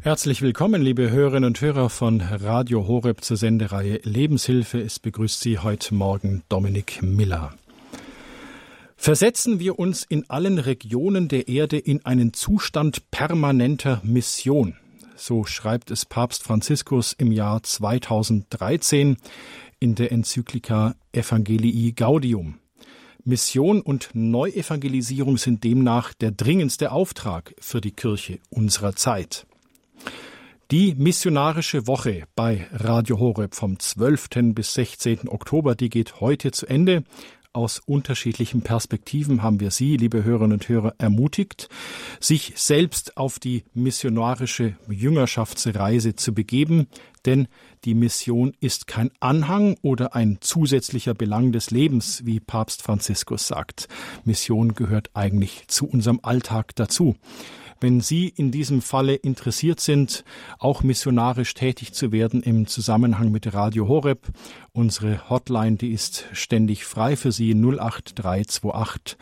Herzlich willkommen, liebe Hörerinnen und Hörer von Radio Horeb zur Sendereihe Lebenshilfe. Es begrüßt Sie heute Morgen Dominik Miller. Versetzen wir uns in allen Regionen der Erde in einen Zustand permanenter Mission. So schreibt es Papst Franziskus im Jahr 2013 in der Enzyklika Evangelii Gaudium. Mission und Neuevangelisierung sind demnach der dringendste Auftrag für die Kirche unserer Zeit. Die missionarische Woche bei Radio Horeb vom 12. bis 16. Oktober, die geht heute zu Ende. Aus unterschiedlichen Perspektiven haben wir Sie, liebe Hörerinnen und Hörer, ermutigt, sich selbst auf die missionarische Jüngerschaftsreise zu begeben, denn die Mission ist kein Anhang oder ein zusätzlicher Belang des Lebens, wie Papst Franziskus sagt. Mission gehört eigentlich zu unserem Alltag dazu. Wenn Sie in diesem Falle interessiert sind, auch missionarisch tätig zu werden im Zusammenhang mit Radio Horeb, unsere Hotline, die ist ständig frei für Sie, 08328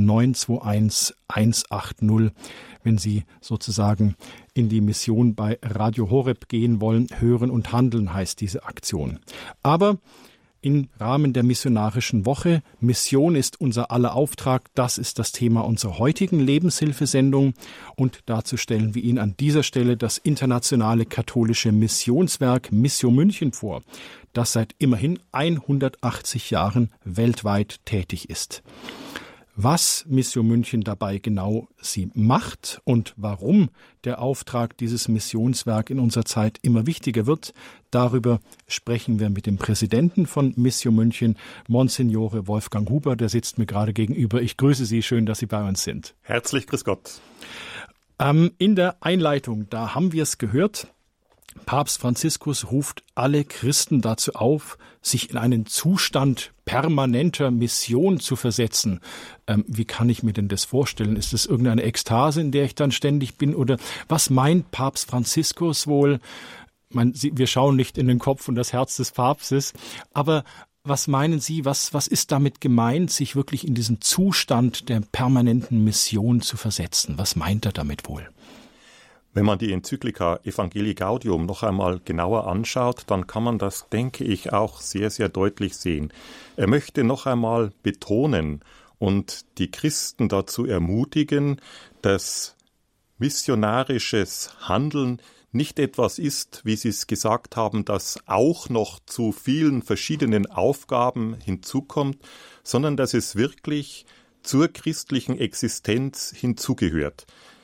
921 180. Wenn Sie sozusagen in die Mission bei Radio Horeb gehen wollen, hören und handeln heißt diese Aktion. Aber im Rahmen der missionarischen Woche. Mission ist unser aller Auftrag. Das ist das Thema unserer heutigen Lebenshilfesendung. Und dazu stellen wir Ihnen an dieser Stelle das internationale katholische Missionswerk Missio München vor, das seit immerhin 180 Jahren weltweit tätig ist. Was Missio München dabei genau sie macht und warum der Auftrag dieses Missionswerk in unserer Zeit immer wichtiger wird, darüber sprechen wir mit dem Präsidenten von Missio München, Monsignore Wolfgang Huber, der sitzt mir gerade gegenüber. Ich grüße Sie, schön, dass Sie bei uns sind. Herzlich grüß Gott. In der Einleitung, da haben wir es gehört, Papst Franziskus ruft alle Christen dazu auf, sich in einen Zustand permanenter Mission zu versetzen. Wie kann ich mir denn das vorstellen? Ist das irgendeine Ekstase, in der ich dann ständig bin? Oder was meint Papst Franziskus wohl? Wir schauen nicht in den Kopf und das Herz des Papstes, aber was meinen Sie, was ist damit gemeint, sich wirklich in diesen Zustand der permanenten Mission zu versetzen? Was meint er damit wohl? Wenn man die Enzyklika Evangelii Gaudium noch einmal genauer anschaut, dann kann man das, denke ich, auch sehr, sehr deutlich sehen. Er möchte noch einmal betonen und die Christen dazu ermutigen, dass missionarisches Handeln nicht etwas ist, wie Sie es gesagt haben, das auch noch zu vielen verschiedenen Aufgaben hinzukommt, sondern dass es wirklich zur christlichen Existenz hinzugehört.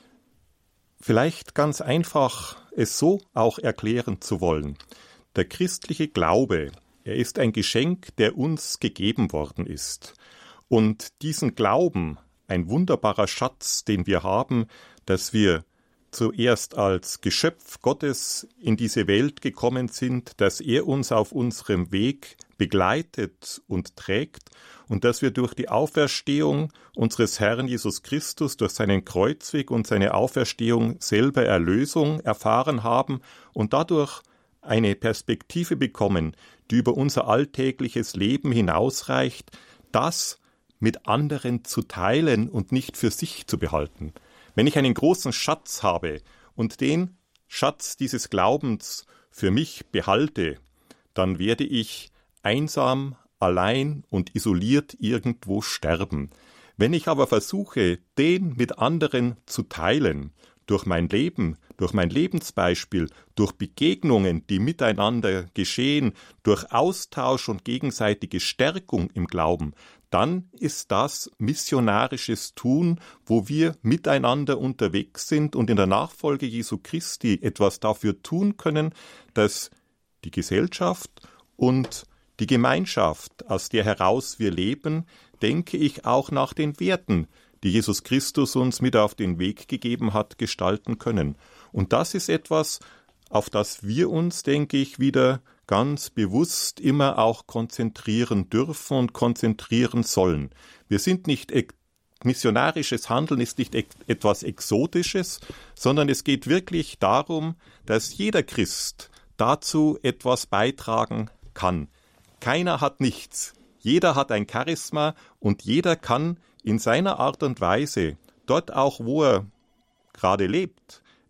Vielleicht ganz einfach es so auch erklären zu wollen. Der christliche Glaube, er ist ein Geschenk, der uns gegeben worden ist. Und diesen Glauben, ein wunderbarer Schatz, den wir haben, dass wir zuerst als Geschöpf Gottes in diese Welt gekommen sind, dass er uns auf unserem Weg begleitet und trägt und dass wir durch die Auferstehung unseres Herrn Jesus Christus, durch seinen Kreuzweg und seine Auferstehung selber Erlösung erfahren haben und dadurch eine Perspektive bekommen, die über unser alltägliches Leben hinausreicht, das mit anderen zu teilen und nicht für sich zu behalten. Wenn ich einen großen Schatz habe und den Schatz dieses Glaubens für mich behalte, dann werde ich einsam, allein und isoliert irgendwo sterben. Wenn ich aber versuche, den mit anderen zu teilen, durch mein Leben, durch mein Lebensbeispiel, durch Begegnungen, die miteinander geschehen, durch Austausch und gegenseitige Stärkung im Glauben, dann ist das missionarisches Tun, wo wir miteinander unterwegs sind und in der Nachfolge Jesu Christi etwas dafür tun können, dass die Gesellschaft und die Gemeinschaft, aus der heraus wir leben, denke ich, auch nach den Werten, die Jesus Christus uns mit auf den Weg gegeben hat, gestalten können. Und das ist etwas, auf das wir uns, denke ich, wieder ganz bewusst immer auch konzentrieren dürfen und konzentrieren sollen. Wir sind nicht missionarisches Handeln ist nicht etwas Exotisches, sondern es geht wirklich darum, dass jeder Christ dazu etwas beitragen kann. Keiner hat nichts. Jeder hat ein Charisma und jeder kann in seiner Art und Weise, dort auch, wo er gerade lebt,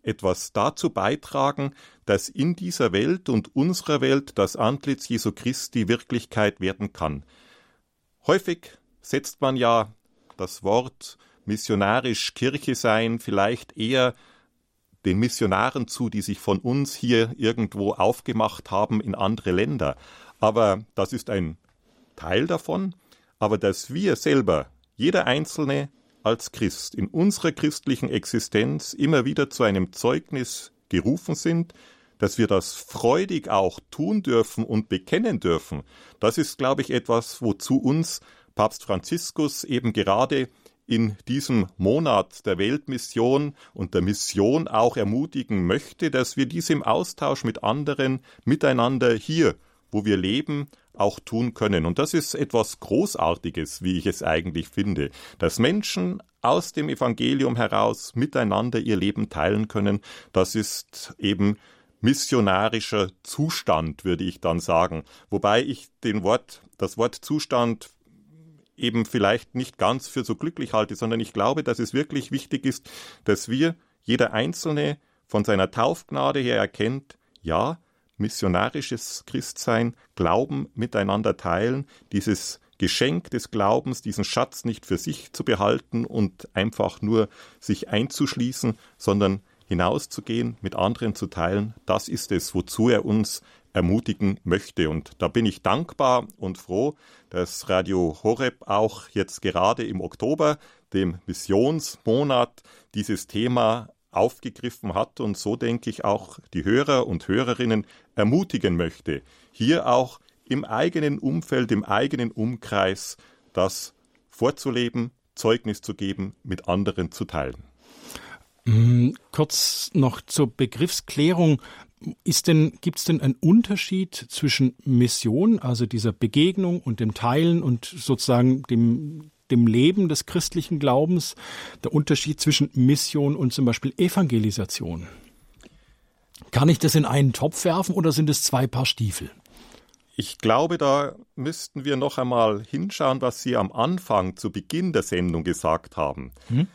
etwas dazu beitragen, dass in dieser Welt und unserer Welt das Antlitz Jesu Christi Wirklichkeit werden kann. Häufig setzt man ja das Wort missionarisch Kirche sein vielleicht eher den Missionaren zu, die sich von uns hier irgendwo aufgemacht haben in andere Länder. Aber das ist ein Teil davon. Aber dass wir selber, jeder Einzelne als Christ, in unserer christlichen Existenz immer wieder zu einem Zeugnis gerufen sind, dass wir das freudig auch tun dürfen und bekennen dürfen, das ist, glaube ich, etwas, wozu uns Papst Franziskus eben gerade in diesem Monat der Weltmission und der Mission auch ermutigen möchte, dass wir dies im Austausch mit anderen miteinander hier, wo wir leben, auch tun können. Und das ist etwas Großartiges, wie ich es eigentlich finde, dass Menschen aus dem Evangelium heraus miteinander ihr Leben teilen können. Das ist eben missionarischer Zustand, würde ich dann sagen. Wobei ich das Wort Zustand eben vielleicht nicht ganz für so glücklich halte, sondern ich glaube, dass es wirklich wichtig ist, dass wir, jeder Einzelne, von seiner Taufgnade her erkennt, ja, missionarisches Christsein, Glauben miteinander teilen, dieses Geschenk des Glaubens, diesen Schatz nicht für sich zu behalten und einfach nur sich einzuschließen, sondern hinauszugehen, mit anderen zu teilen, das ist es, wozu er uns ermutigen möchte. Und da bin ich dankbar und froh, dass Radio Horeb auch jetzt gerade im Oktober, dem Missionsmonat, dieses Thema aufgegriffen hat und so, denke ich, auch die Hörer und Hörerinnen ermutigen möchte, hier auch im eigenen Umfeld, im eigenen Umkreis das vorzuleben, Zeugnis zu geben, mit anderen zu teilen. Kurz noch zur Begriffsklärung. Gibt es denn einen Unterschied zwischen Mission, also dieser Begegnung und dem Teilen und sozusagen dem Leben des christlichen Glaubens, der Unterschied zwischen Mission und zum Beispiel Evangelisation? Kann ich das in einen Topf werfen oder sind es zwei Paar Stiefel? Ich glaube, da müssten wir noch einmal hinschauen, was Sie am Anfang, zu Beginn der Sendung gesagt haben.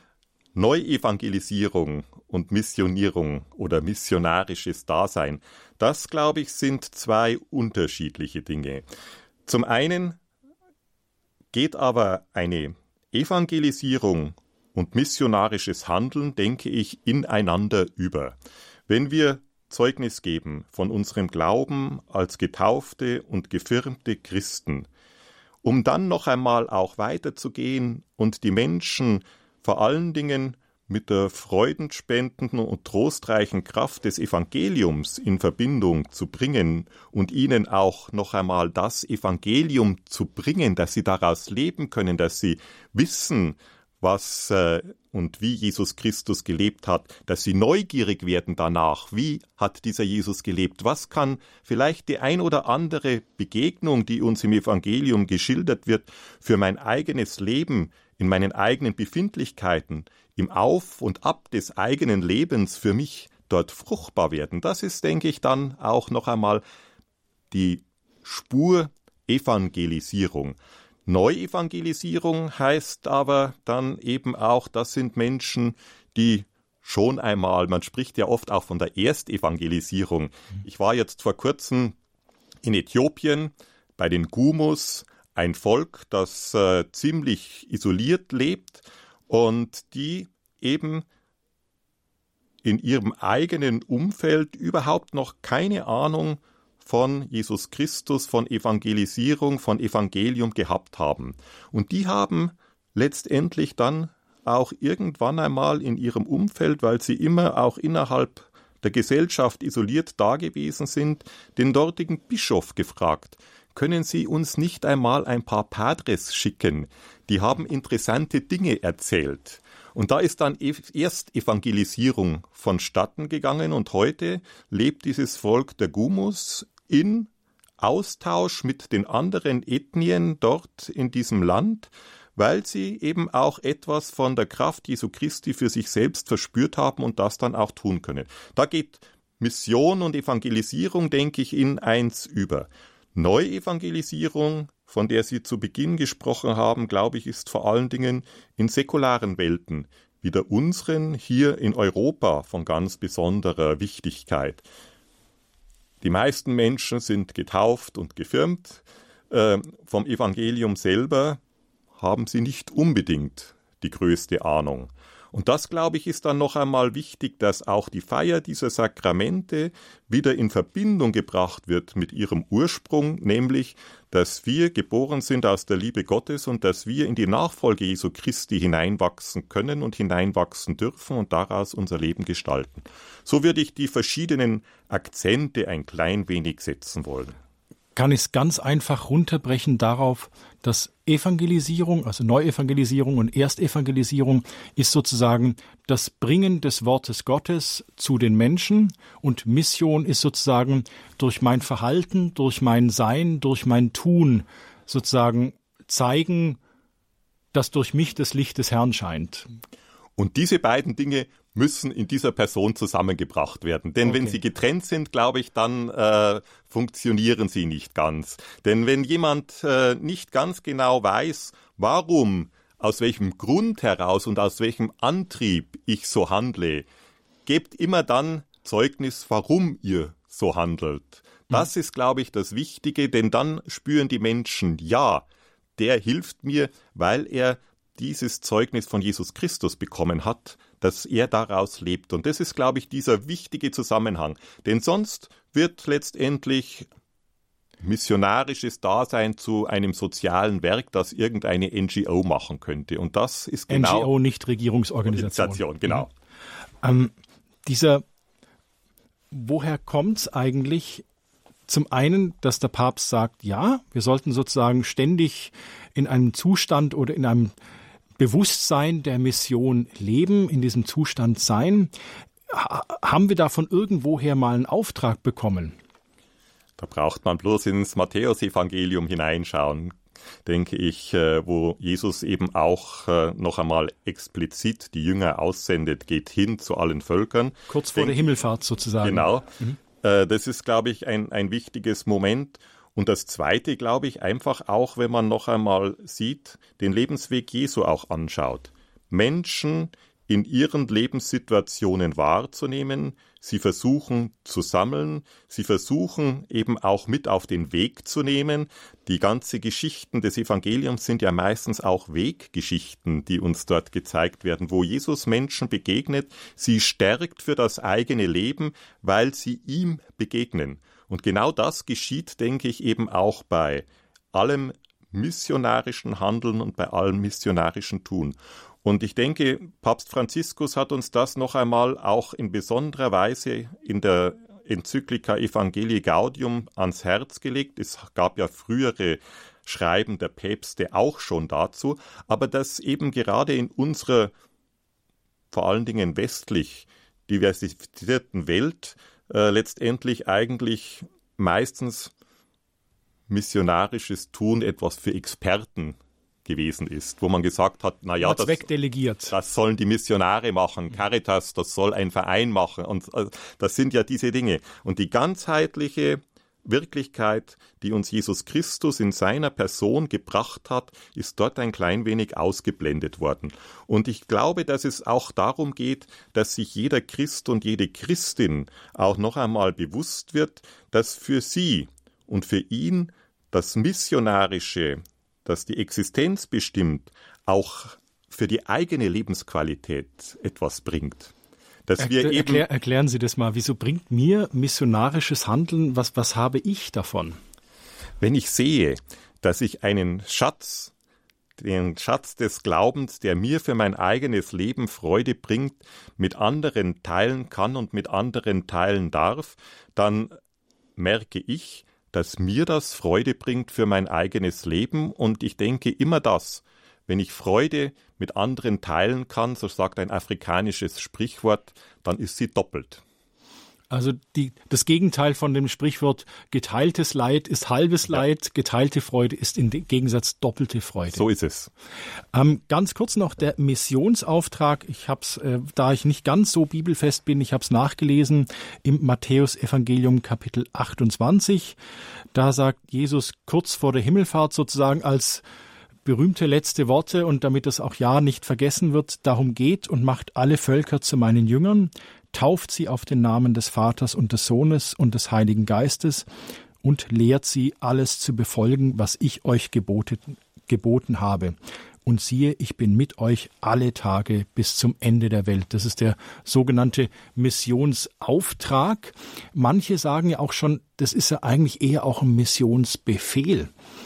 Neuevangelisierung und Missionierung oder missionarisches Dasein, das, glaube ich, sind zwei unterschiedliche Dinge. Zum einen geht aber eine Evangelisierung und missionarisches Handeln, denke ich, ineinander über. Wenn wir Zeugnis geben von unserem Glauben als getaufte und gefirmte Christen, um dann noch einmal auch weiterzugehen und die Menschen vor allen Dingen mit der freudenspendenden und trostreichen Kraft des Evangeliums in Verbindung zu bringen und ihnen auch noch einmal das Evangelium zu bringen, dass sie daraus leben können, dass sie wissen, was und wie Jesus Christus gelebt hat, dass sie neugierig werden danach, wie hat dieser Jesus gelebt, was kann vielleicht die ein oder andere Begegnung, die uns im Evangelium geschildert wird, für mein eigenes Leben, in meinen eigenen Befindlichkeiten, im Auf und Ab des eigenen Lebens für mich dort fruchtbar werden. Das ist, denke ich, dann auch noch einmal die Spur Evangelisierung. Neuevangelisierung heißt aber dann eben auch, das sind Menschen, die schon einmal, man spricht ja oft auch von der Erstevangelisierung. Ich war jetzt vor kurzem in Äthiopien bei den Gumus, ein Volk, das ziemlich isoliert lebt und die eben in ihrem eigenen Umfeld überhaupt noch keine Ahnung von Jesus Christus, von Evangelisierung, von Evangelium gehabt haben. Und die haben letztendlich dann auch irgendwann einmal in ihrem Umfeld, weil sie immer auch innerhalb der Gesellschaft isoliert dagewesen sind, den dortigen Bischof gefragt: Können Sie uns nicht einmal ein paar Padres schicken? Die haben interessante Dinge erzählt. Und da ist dann erst Evangelisierung vonstatten gegangen und heute lebt dieses Volk der Gumus in Austausch mit den anderen Ethnien dort in diesem Land, weil sie eben auch etwas von der Kraft Jesu Christi für sich selbst verspürt haben und das dann auch tun können. Da geht Mission und Evangelisierung, denke ich, in eins über. Neuevangelisierung, von der Sie zu Beginn gesprochen haben, glaube ich, ist vor allen Dingen in säkularen Welten, wie der unseren hier in Europa von ganz besonderer Wichtigkeit. Die meisten Menschen sind getauft und gefirmt. Vom Evangelium selber haben sie nicht unbedingt die größte Ahnung. Und das, glaube ich, ist dann noch einmal wichtig, dass auch die Feier dieser Sakramente wieder in Verbindung gebracht wird mit ihrem Ursprung, nämlich, dass wir geboren sind aus der Liebe Gottes und dass wir in die Nachfolge Jesu Christi hineinwachsen können und hineinwachsen dürfen und daraus unser Leben gestalten. So würde ich die verschiedenen Akzente ein klein wenig setzen wollen. Kann ich es ganz einfach runterbrechen darauf, dass Evangelisierung, also Neuevangelisierung und Erstevangelisierung ist sozusagen das Bringen des Wortes Gottes zu den Menschen und Mission ist sozusagen durch mein Verhalten, durch mein Sein, durch mein Tun sozusagen zeigen, dass durch mich das Licht des Herrn scheint. Und diese beiden Dinge müssen in dieser Person zusammengebracht werden. Denn wenn sie getrennt sind, glaube ich, dann funktionieren sie nicht ganz. Denn wenn jemand nicht ganz genau weiß, warum, aus welchem Grund heraus und aus welchem Antrieb ich so handle, gebt immer dann Zeugnis, warum ihr so handelt. Das ist, glaube ich, das Wichtige, denn dann spüren die Menschen, ja, der hilft mir, weil er dieses Zeugnis von Jesus Christus bekommen hat, dass er daraus lebt. Und das ist, glaube ich, dieser wichtige Zusammenhang. Denn sonst wird letztendlich missionarisches Dasein zu einem sozialen Werk, das irgendeine NGO machen könnte. Und das ist genau... NGO, Nichtregierungsorganisation. Genau. Woher kommt es eigentlich? Zum einen, dass der Papst sagt, ja, wir sollten sozusagen ständig in einem Zustand oder in einem Bewusstsein der Mission leben, in diesem Zustand sein. Haben wir da von irgendwoher mal einen Auftrag bekommen? Da braucht man bloß ins Matthäus-Evangelium hineinschauen, denke ich, wo Jesus eben auch noch einmal explizit die Jünger aussendet, geht hin zu allen Völkern. Kurz vor der Himmelfahrt sozusagen. Genau. Das ist, glaube ich, ein wichtiges Moment. Und das Zweite, glaube ich, einfach auch, wenn man noch einmal sieht, den Lebensweg Jesu auch anschaut. Menschen in ihren Lebenssituationen wahrzunehmen, sie versuchen zu sammeln, sie versuchen eben auch mit auf den Weg zu nehmen. Die ganzen Geschichten des Evangeliums sind ja meistens auch Weggeschichten, die uns dort gezeigt werden, wo Jesus Menschen begegnet, sie stärkt für das eigene Leben, weil sie ihm begegnen. Und genau das geschieht, denke ich, eben auch bei allem missionarischen Handeln und bei allem missionarischen Tun. Und ich denke, Papst Franziskus hat uns das noch einmal auch in besonderer Weise in der Enzyklika Evangelii Gaudium ans Herz gelegt. Es gab ja frühere Schreiben der Päpste auch schon dazu, aber dass eben gerade in unserer vor allen Dingen westlich diversifizierten Welt letztendlich eigentlich meistens missionarisches Tun etwas für Experten gewesen ist, wo man gesagt hat, naja, das sollen die Missionare machen, Caritas, das soll ein Verein machen und das sind ja diese Dinge. Und die ganzheitliche Wirklichkeit, die uns Jesus Christus in seiner Person gebracht hat, ist dort ein klein wenig ausgeblendet worden. Und ich glaube, dass es auch darum geht, dass sich jeder Christ und jede Christin auch noch einmal bewusst wird, dass für sie und für ihn das Missionarische, das die Existenz bestimmt, auch für die eigene Lebensqualität etwas bringt. Erklären Sie das mal. Wieso bringt mir missionarisches Handeln, was habe ich davon? Wenn ich sehe, dass ich den Schatz des Glaubens, der mir für mein eigenes Leben Freude bringt, mit anderen teilen kann und mit anderen teilen darf, dann merke ich, dass mir das Freude bringt für mein eigenes Leben. Und ich denke immer das, wenn ich Freude mit anderen teilen kann, so sagt ein afrikanisches Sprichwort, dann ist sie doppelt. Also das Gegenteil von dem Sprichwort geteiltes Leid ist halbes Leid, geteilte Freude ist im Gegensatz doppelte Freude. So ist es. Ganz kurz noch der Missionsauftrag. Ich habe es, da ich nicht ganz so bibelfest bin, ich habe es nachgelesen im Matthäus-Evangelium Kapitel 28. Da sagt Jesus kurz vor der Himmelfahrt sozusagen als berühmte letzte Worte und damit das auch ja nicht vergessen wird, darum geht und macht alle Völker zu meinen Jüngern, tauft sie auf den Namen des Vaters und des Sohnes und des Heiligen Geistes und lehrt sie, alles zu befolgen, was ich euch geboten habe. Und siehe, ich bin mit euch alle Tage bis zum Ende der Welt. Das ist der sogenannte Missionsauftrag. Manche sagen ja auch schon, das ist ja eigentlich eher auch ein Missionsbefehl.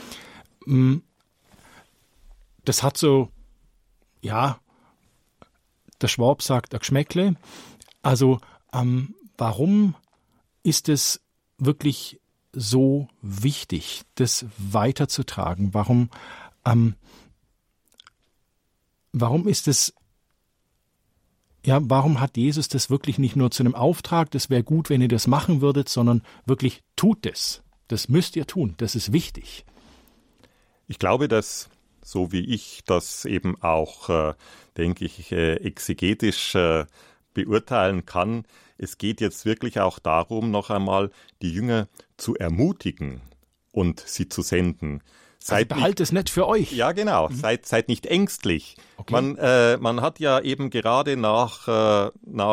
Das hat so, ja, der Schwab sagt, ein Geschmäckle. Also, warum ist es wirklich so wichtig, das weiterzutragen? Warum ist es, ja, warum hat Jesus das wirklich nicht nur zu einem Auftrag, das wäre gut, wenn ihr das machen würdet, sondern wirklich tut es. Das müsst ihr tun, das ist wichtig. Ich glaube, dass, so wie ich das eben auch, denke ich, exegetisch beurteilen kann, es geht jetzt wirklich auch darum, noch einmal die Jünger zu ermutigen und sie zu senden. Also behaltet es nicht für euch. Ja, genau. Seid nicht ängstlich. Okay. Man hat ja eben gerade nach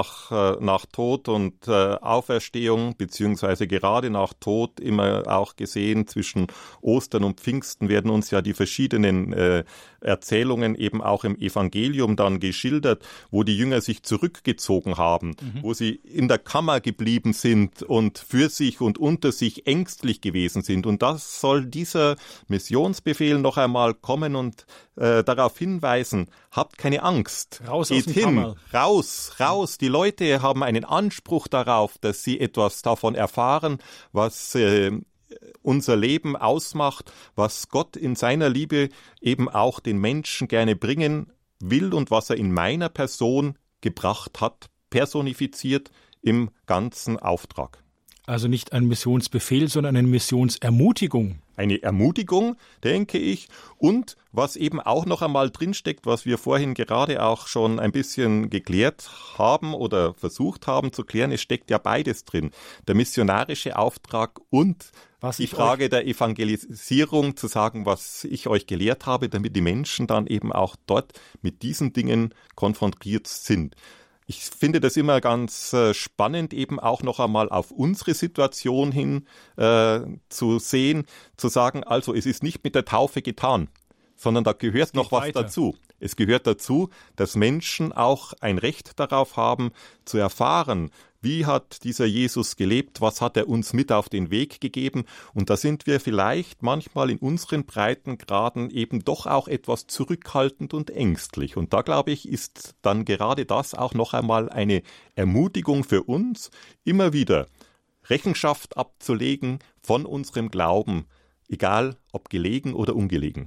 Tod und Auferstehung, beziehungsweise gerade nach Tod immer auch gesehen, zwischen Ostern und Pfingsten werden uns ja die verschiedenen Erzählungen eben auch im Evangelium dann geschildert, wo die Jünger sich zurückgezogen haben, wo sie in der Kammer geblieben sind und für sich und unter sich ängstlich gewesen sind. Und das soll dieser Missionsbefehl noch einmal kommen und darauf hinweisen, habt keine Angst. Raus Geht aus dem hin, Kammer. raus. Die Leute haben einen Anspruch darauf, dass sie etwas davon erfahren, was unser Leben ausmacht, was Gott in seiner Liebe eben auch den Menschen gerne bringen will und was er in meiner Person gebracht hat, personifiziert im ganzen Auftrag. Also nicht ein Missionsbefehl, sondern eine Missionsermutigung. Eine Ermutigung, denke ich, und was eben auch noch einmal drinsteckt, was wir vorhin gerade auch schon ein bisschen geklärt haben oder versucht haben zu klären, es steckt ja beides drin. Der missionarische Auftrag und die Frage der Evangelisierung, zu sagen, was ich euch gelehrt habe, damit die Menschen dann eben auch dort mit diesen Dingen konfrontiert sind. Ich finde das immer ganz spannend, eben auch noch einmal auf unsere Situation hin zu sehen, zu sagen, also es ist nicht mit der Taufe getan, sondern da gehört noch was dazu. Es gehört dazu, dass Menschen auch ein Recht darauf haben, zu erfahren, wie hat dieser Jesus gelebt, was hat er uns mit auf den Weg gegeben. Und da sind wir vielleicht manchmal in unseren Breitengraden eben doch auch etwas zurückhaltend und ängstlich. Und da, glaube ich, ist dann gerade das auch noch einmal eine Ermutigung für uns, immer wieder Rechenschaft abzulegen von unserem Glauben, egal ob gelegen oder ungelegen.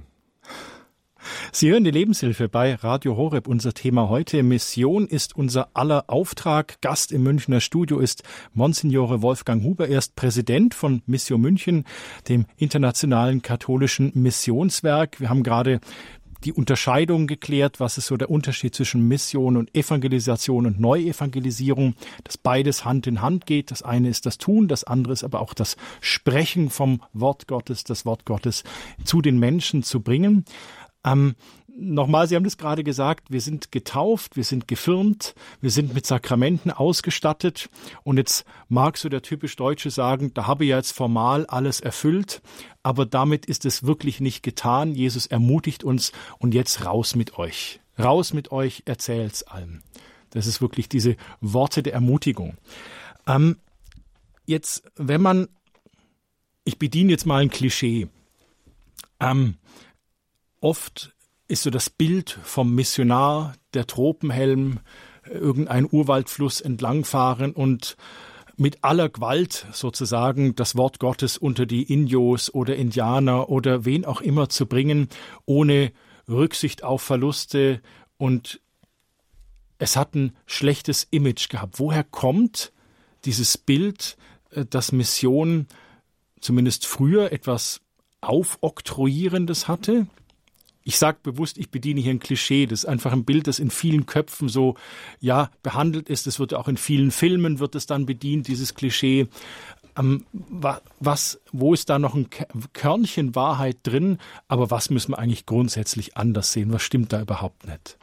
Sie hören die Lebenshilfe bei Radio Horeb. Unser Thema heute: Mission ist unser aller Auftrag. Gast im Münchner Studio ist Monsignore Wolfgang Huber. Er ist Präsident von Missio München, dem internationalen katholischen Missionswerk. Wir haben gerade die Unterscheidung geklärt, was ist so der Unterschied zwischen Mission und Evangelisation und Neuevangelisierung, dass beides Hand in Hand geht. Das eine ist das Tun, das andere ist aber auch das Sprechen vom Wort Gottes, das Wort Gottes zu den Menschen zu bringen. Nochmal, Sie haben das gerade gesagt, wir sind getauft, wir sind gefirmt, wir sind mit Sakramenten ausgestattet und jetzt mag so der typisch Deutsche sagen, da habe ich ja jetzt formal alles erfüllt, aber damit ist es wirklich nicht getan. Jesus ermutigt uns und jetzt raus mit euch, erzählt's allen. Das ist wirklich diese Worte der Ermutigung. Jetzt, ich bediene jetzt mal ein Klischee, oft ist so das Bild vom Missionar, der Tropenhelm, irgendein Urwaldfluss entlangfahren und mit aller Gewalt sozusagen das Wort Gottes unter die Indios oder Indianer oder wen auch immer zu bringen, ohne Rücksicht auf Verluste, und es hat ein schlechtes Image gehabt. Woher kommt dieses Bild, dass Mission zumindest früher etwas Aufoktroyierendes hatte? Ich sage bewusst, ich bediene hier ein Klischee. Das ist einfach ein Bild, das in vielen Köpfen so behandelt ist. Es wird auch in vielen Filmen wird es dann bedient, dieses Klischee. Wo ist da noch ein Körnchen Wahrheit drin, aber was müssen wir eigentlich grundsätzlich anders sehen? Was stimmt da überhaupt nicht?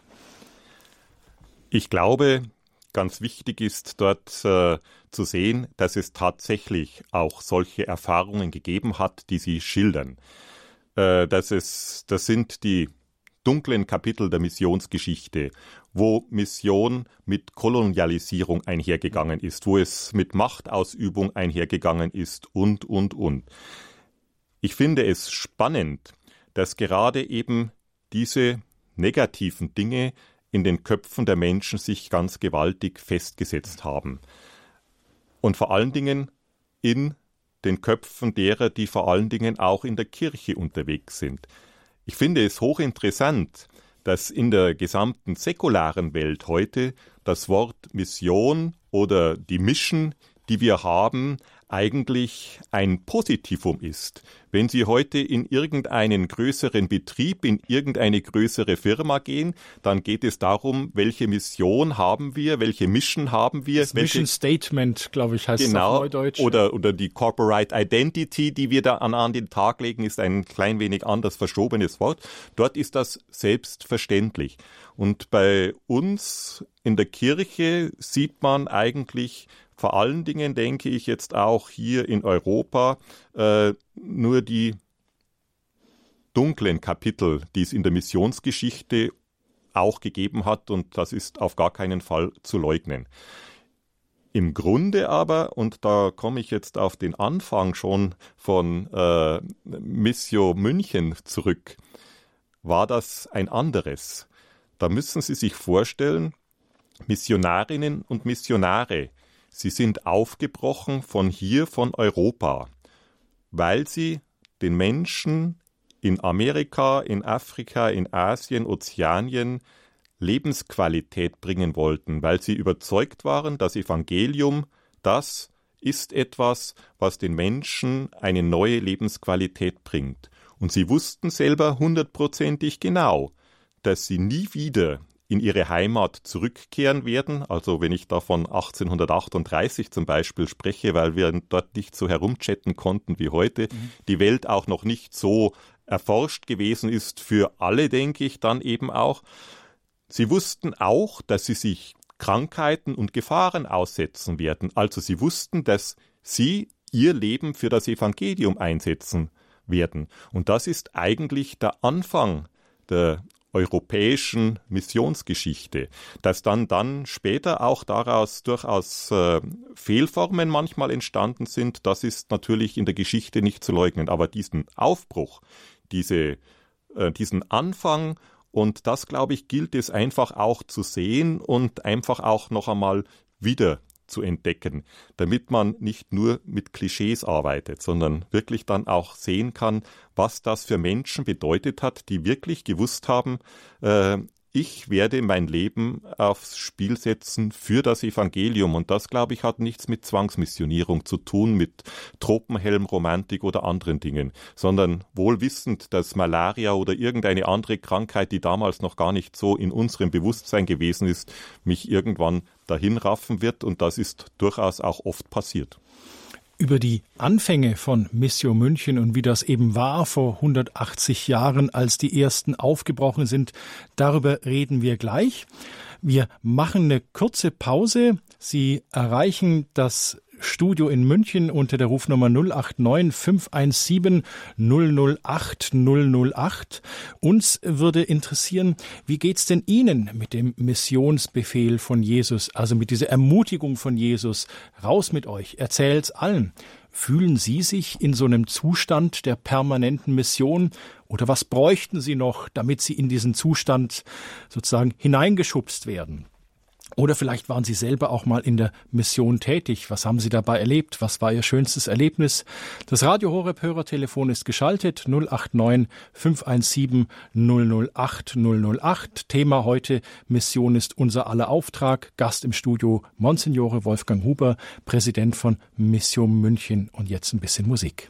Ich glaube, ganz wichtig ist dort zu sehen, dass es tatsächlich auch solche Erfahrungen gegeben hat, die Sie schildern. Das sind die dunklen Kapitel der Missionsgeschichte, wo Mission mit Kolonialisierung einhergegangen ist, wo es mit Machtausübung einhergegangen ist und. Ich finde es spannend, dass gerade eben diese negativen Dinge in den Köpfen der Menschen sich ganz gewaltig festgesetzt haben. Und vor allen Dingen in den Köpfen derer, die vor allen Dingen auch in der Kirche unterwegs sind. Ich finde es hochinteressant, dass in der gesamten säkularen Welt heute das Wort Mission oder die Mission, die wir haben, eigentlich ein Positivum ist. Wenn Sie heute in irgendeinen größeren Betrieb, in irgendeine größere Firma gehen, dann geht es darum, welche Mission haben wir, welche Mission haben wir. Das Mission Statement, glaube ich, heißt es auf Neudeutsch. Oder die Corporate Identity, die wir da an den Tag legen, ist ein klein wenig anders verschobenes Wort. Dort ist das selbstverständlich. Und bei uns in der Kirche sieht man eigentlich vor allen Dingen, denke ich, jetzt auch hier in Europa nur die dunklen Kapitel, die es in der Missionsgeschichte auch gegeben hat, und das ist auf gar keinen Fall zu leugnen. Im Grunde aber, und da komme ich jetzt auf den Anfang schon von Missio München zurück, war das ein anderes. Da müssen Sie sich vorstellen, Missionarinnen und Missionare, sie sind aufgebrochen von Europa, weil sie den Menschen in Amerika, in Afrika, in Asien, Ozeanien Lebensqualität bringen wollten, weil sie überzeugt waren, das Evangelium, das ist etwas, was den Menschen eine neue Lebensqualität bringt. Und sie wussten selber 100%ig genau, dass sie nie wieder in ihre Heimat zurückkehren werden. Also wenn ich da von 1838 zum Beispiel spreche, weil wir dort nicht so herumchatten konnten wie heute, die Welt auch noch nicht so erforscht gewesen ist für alle, denke ich, dann eben auch. Sie wussten auch, dass sie sich Krankheiten und Gefahren aussetzen werden. Also sie wussten, dass sie ihr Leben für das Evangelium einsetzen werden. Und das ist eigentlich der Anfang der europäischen Missionsgeschichte. Dass dann später auch daraus durchaus Fehlformen manchmal entstanden sind, das ist natürlich in der Geschichte nicht zu leugnen. Aber diesen Aufbruch, diesen Anfang, und das, glaube ich, gilt es einfach auch zu sehen und einfach auch noch einmal wieder zu entdecken, damit man nicht nur mit Klischees arbeitet, sondern wirklich dann auch sehen kann, was das für Menschen bedeutet hat, die wirklich gewusst haben, ich werde mein Leben aufs Spiel setzen für das Evangelium. Und das, glaube ich, hat nichts mit Zwangsmissionierung zu tun, mit Tropenhelmromantik oder anderen Dingen, sondern wohl wissend, dass Malaria oder irgendeine andere Krankheit, die damals noch gar nicht so in unserem Bewusstsein gewesen ist, mich irgendwann dahin raffen wird. Und das ist durchaus auch oft passiert. Über die Anfänge von Missio München und wie das eben war vor 180 Jahren, als die ersten aufgebrochen sind, darüber reden wir gleich. Wir machen eine kurze Pause. Sie erreichen das Studio in München unter der Rufnummer 089 517 008 008. Uns würde interessieren, wie geht's denn Ihnen mit dem Missionsbefehl von Jesus, also mit dieser Ermutigung von Jesus? Raus mit euch, erzählt's allen. Fühlen Sie sich in so einem Zustand der permanenten Mission oder was bräuchten Sie noch, damit Sie in diesen Zustand sozusagen hineingeschubst werden? Oder vielleicht waren Sie selber auch mal in der Mission tätig. Was haben Sie dabei erlebt? Was war Ihr schönstes Erlebnis? Das Radio Horeb Hörertelefon ist geschaltet 089 517 008 008. Thema heute: Mission ist unser aller Auftrag. Gast im Studio Monsignore Wolfgang Huber, Präsident von Missio München. Und jetzt ein bisschen Musik.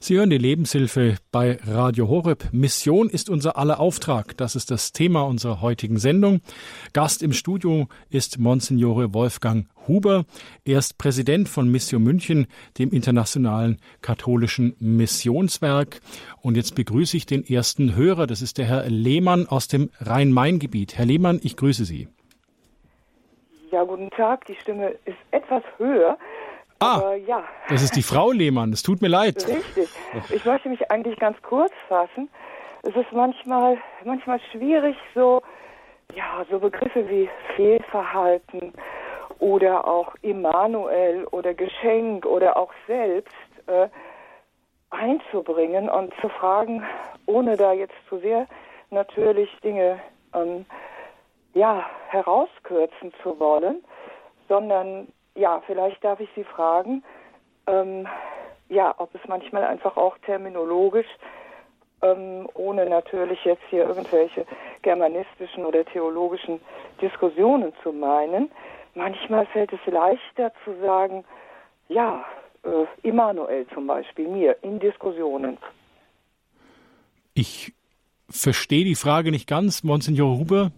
Sie hören die Lebenshilfe bei Radio Horeb. Mission ist unser aller Auftrag. Das ist das Thema unserer heutigen Sendung. Gast im Studio ist Monsignore Wolfgang Huber. Er ist Präsident von Mission München, dem internationalen katholischen Missionswerk. Und jetzt begrüße ich den ersten Hörer. Das ist der Herr Lehmann aus dem Rhein-Main-Gebiet. Herr Lehmann, ich grüße Sie. Ja, guten Tag. Die Stimme ist etwas höher. Aber ja. Das ist die Frau Lehmann. Es tut mir leid. Richtig. Ich möchte mich eigentlich ganz kurz fassen. Es ist manchmal schwierig, so Begriffe wie Fehlverhalten oder auch Immanuel oder Geschenk oder auch selbst einzubringen und zu fragen, ohne da jetzt zu sehr natürlich Dinge herauskürzen zu wollen, sondern vielleicht darf ich Sie fragen, ob es manchmal einfach auch terminologisch, ohne natürlich jetzt hier irgendwelche germanistischen oder theologischen Diskussionen zu meinen, manchmal fällt es leichter zu sagen, Immanuel zum Beispiel, mir in Diskussionen. Ich verstehe die Frage nicht ganz, Monsignor Huber.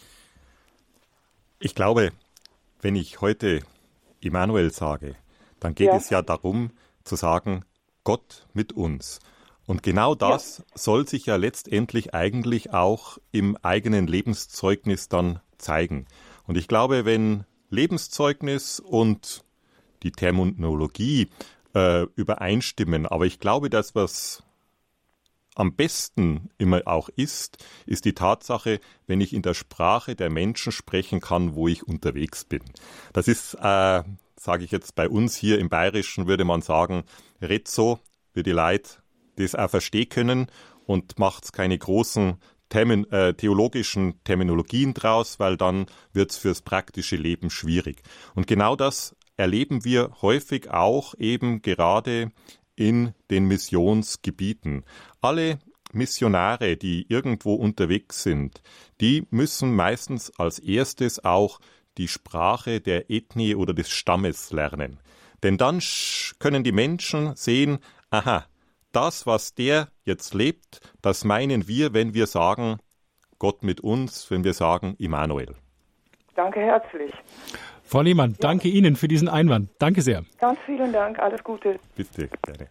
Ich glaube, wenn ich heute Immanuel sage, dann geht es ja darum zu sagen, Gott mit uns. Und genau das soll sich ja letztendlich eigentlich auch im eigenen Lebenszeugnis dann zeigen. Und ich glaube, wenn Lebenszeugnis und die Terminologie übereinstimmen, aber ich glaube, dass was am besten immer auch ist die Tatsache, wenn ich in der Sprache der Menschen sprechen kann, wo ich unterwegs bin. Das ist, sage ich jetzt bei uns hier im Bayerischen, würde man sagen, red so, wie die Leute das auch verstehen können und macht keine großen theologischen Terminologien draus, weil dann wird es fürs praktische Leben schwierig. Und genau das erleben wir häufig auch eben gerade in den Missionsgebieten. Alle Missionare, die irgendwo unterwegs sind, die müssen meistens als erstes auch die Sprache der Ethnie oder des Stammes lernen. Denn dann können die Menschen sehen, aha, das, was der jetzt lebt, das meinen wir, wenn wir sagen, Gott mit uns, wenn wir sagen, Immanuel. Danke herzlich. Frau Lehmann, danke Ihnen für diesen Einwand. Danke sehr. Ganz vielen Dank, alles Gute. Bitte, gerne.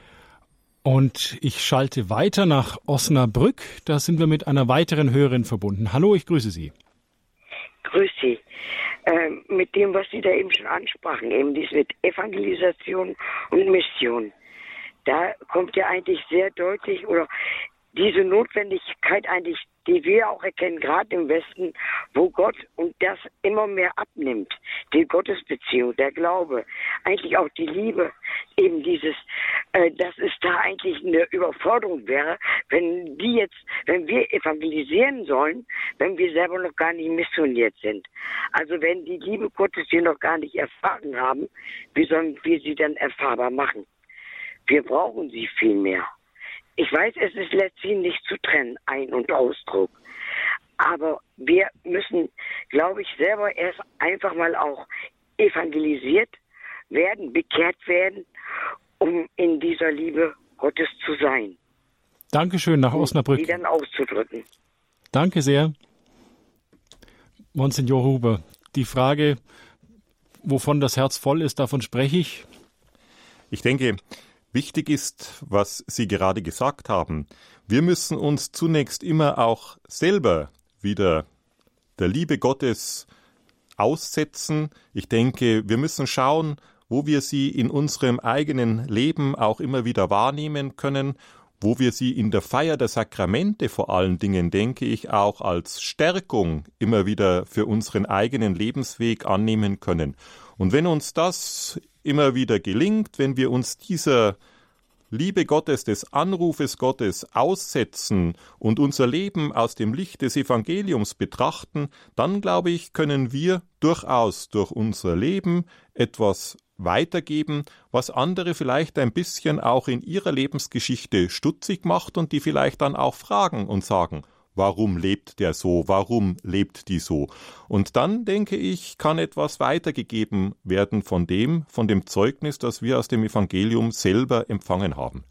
Und ich schalte weiter nach Osnabrück. Da sind wir mit einer weiteren Hörerin verbunden. Hallo, ich grüße Sie. Grüß Sie. Mit dem, was Sie da eben schon ansprachen, eben dies mit Evangelisation und Mission. Da kommt ja eigentlich sehr deutlich, oder diese Notwendigkeit eigentlich, die wir auch erkennen, gerade im Westen, wo Gott und das immer mehr abnimmt, die Gottesbeziehung, der Glaube, eigentlich auch die Liebe, eben dieses, dass es da eigentlich eine Überforderung wäre, wenn wir evangelisieren sollen, wenn wir selber noch gar nicht missioniert sind. Also wenn die Liebe Gottes wir noch gar nicht erfahren haben, wie sollen wir sie dann erfahrbar machen? Wir brauchen sie viel mehr. Ich weiß, es ist letztlich nicht zu trennen, Ein- und Ausdruck. Aber wir müssen, glaube ich, selber erst einfach mal auch evangelisiert werden, bekehrt werden, um in dieser Liebe Gottes zu sein. Dankeschön nach Osnabrück. Die dann auszudrücken. Danke sehr. Monsignor Huber, die Frage, wovon das Herz voll ist, davon spreche ich. Ich denke, wichtig ist, was Sie gerade gesagt haben. Wir müssen uns zunächst immer auch selber wieder der Liebe Gottes aussetzen. Ich denke, wir müssen schauen, wo wir sie in unserem eigenen Leben auch immer wieder wahrnehmen können, wo wir sie in der Feier der Sakramente vor allen Dingen, denke ich, auch als Stärkung immer wieder für unseren eigenen Lebensweg annehmen können. Und wenn uns das immer wieder gelingt, wenn wir uns dieser Liebe Gottes, des Anrufes Gottes aussetzen und unser Leben aus dem Licht des Evangeliums betrachten, dann, glaube ich, können wir durchaus durch unser Leben etwas weitergeben, was andere vielleicht ein bisschen auch in ihrer Lebensgeschichte stutzig macht und die vielleicht dann auch fragen und sagen, warum lebt der so, warum lebt die so? Und dann, denke ich, kann etwas weitergegeben werden von dem Zeugnis, das wir aus dem Evangelium selber empfangen haben.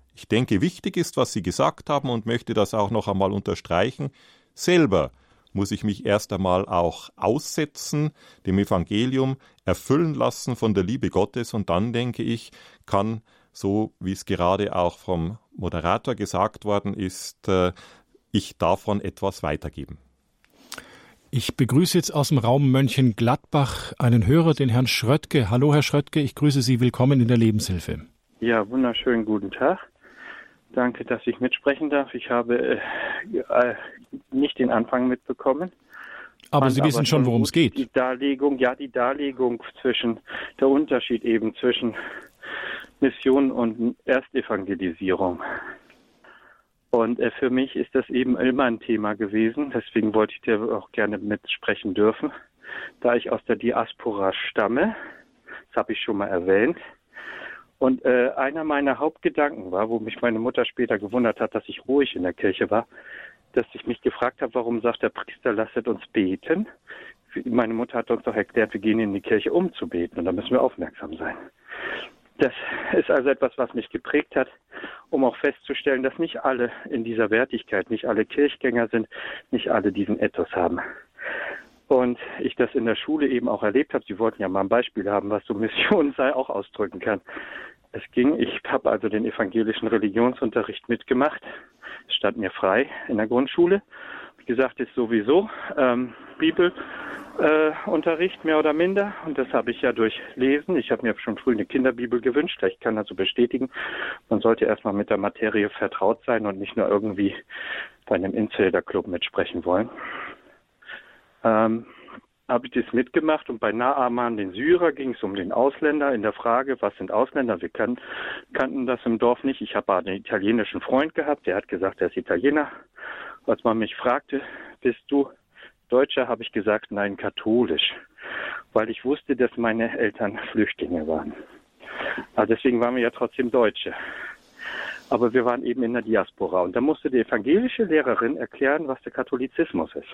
ich denke, wichtig ist, was Sie gesagt haben und möchte das auch noch einmal unterstreichen. Selber muss ich mich erst einmal auch aussetzen, dem Evangelium erfüllen lassen von der Liebe Gottes und dann, denke ich, kann, so wie es gerade auch vom Moderator gesagt worden ist, ich davon etwas weitergeben. Ich begrüße jetzt aus dem Raum Mönchengladbach einen Hörer, den Herrn Schröttke. Hallo Herr Schröttke, ich grüße Sie, willkommen in der Lebenshilfe. Ja, wunderschönen guten Tag. Danke, dass ich mitsprechen darf. Ich habe nicht den Anfang mitbekommen. Aber Sie wissen schon, worum es geht. Die Darlegung zwischen, der Unterschied eben zwischen Mission und Erstevangelisierung. Und für mich ist das eben immer ein Thema gewesen. Deswegen wollte ich da auch gerne mitsprechen dürfen. Da ich aus der Diaspora stamme, das habe ich schon mal erwähnt. Und einer meiner Hauptgedanken war, wo mich meine Mutter später gewundert hat, dass ich ruhig in der Kirche war, dass ich mich gefragt habe, warum sagt der Priester, lasset uns beten. Meine Mutter hat uns doch erklärt, wir gehen in die Kirche, um zu beten. Und da müssen wir aufmerksam sein. Das ist also etwas, was mich geprägt hat, um auch festzustellen, dass nicht alle in dieser Wertigkeit, nicht alle Kirchgänger sind, nicht alle diesen Ethos haben. Und ich das in der Schule eben auch erlebt habe. Sie wollten ja mal ein Beispiel haben, was so Mission sei, auch ausdrücken kann. Ich habe also den evangelischen Religionsunterricht mitgemacht. Es stand mir frei in der Grundschule. Wie gesagt, ist sowieso Bibelunterricht mehr oder minder. Und das habe ich ja durchlesen. Ich habe mir schon früh eine Kinderbibel gewünscht. Ich kann also bestätigen, man sollte erstmal mit der Materie vertraut sein und nicht nur irgendwie bei einem Insider-Club mitsprechen wollen. Habe ich das mitgemacht und bei Naaman, den Syrer, ging es um den Ausländer in der Frage, was sind Ausländer? Wir kannten das im Dorf nicht. Ich habe einen italienischen Freund gehabt, der hat gesagt, er ist Italiener. Als man mich fragte, bist du Deutscher, habe ich gesagt, nein, katholisch, weil ich wusste, dass meine Eltern Flüchtlinge waren. Aber deswegen waren wir ja trotzdem Deutsche. Aber wir waren eben in der Diaspora und da musste die evangelische Lehrerin erklären, was der Katholizismus ist.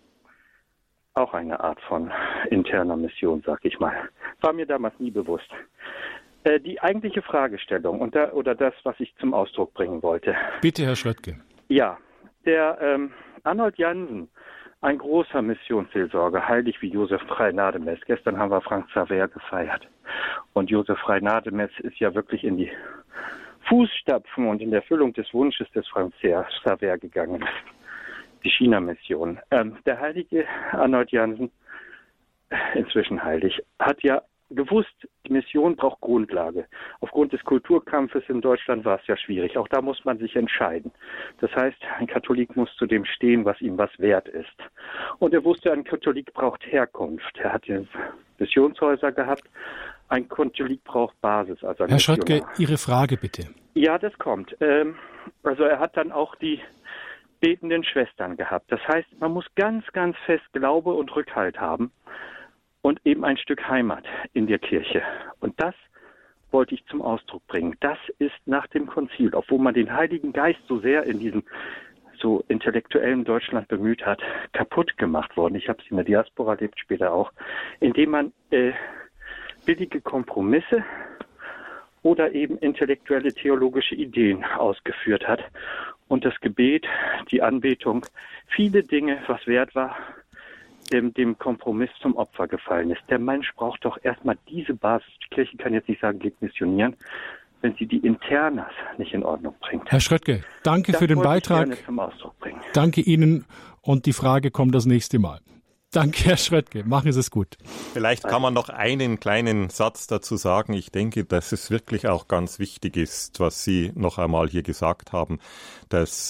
Auch eine Art von interner Mission, sag ich mal. War mir damals nie bewusst. Die eigentliche Fragestellung oder das, was ich zum Ausdruck bringen wollte. Bitte, Herr Schröttke. Ja, der Arnold Jansen, ein großer Missionsseelsorger, heilig wie Josef Frei-Nademetz. Gestern haben wir Frank Xaver gefeiert. Und Josef Frei-Nademetz ist ja wirklich in die Fußstapfen und in der Erfüllung des Wunsches des Frank Xaver gegangen. Die China-Mission. Der heilige Arnold Jansen, inzwischen heilig, hat ja gewusst, die Mission braucht Grundlage. Aufgrund des Kulturkampfes in Deutschland war es ja schwierig. Auch da muss man sich entscheiden. Das heißt, ein Katholik muss zu dem stehen, was ihm was wert ist. Und er wusste, ein Katholik braucht Herkunft. Er hat ja Missionshäuser gehabt. Ein Katholik braucht Basis. Also ein Herr Schröttke, Ihre Frage bitte. Ja, das kommt. Also er hat dann auch die betenden Schwestern gehabt. Das heißt, man muss ganz, ganz fest Glaube und Rückhalt haben und eben ein Stück Heimat in der Kirche. Und das wollte ich zum Ausdruck bringen. Das ist nach dem Konzil, obwohl man den Heiligen Geist so sehr in diesem so intellektuellen Deutschland bemüht hat, kaputt gemacht worden. Ich habe es in der Diaspora erlebt, später auch, indem man billige Kompromisse oder eben intellektuelle theologische Ideen ausgeführt hat. Und das Gebet, die Anbetung, viele Dinge, was wert war, dem Kompromiss zum Opfer gefallen ist. Der Mensch braucht doch erstmal diese Basis. Die Kirche kann jetzt nicht sagen, geht missionieren, wenn sie die Internas nicht in Ordnung bringt. Herr Schröttke, danke für den Beitrag. Ich zum Ausdruck bringen. Danke Ihnen und die Frage kommt das nächste Mal. Danke, Herr Schröttke. Machen Sie es gut. Vielleicht kann man noch einen kleinen Satz dazu sagen. Ich denke, dass es wirklich auch ganz wichtig ist, was Sie noch einmal hier gesagt haben, dass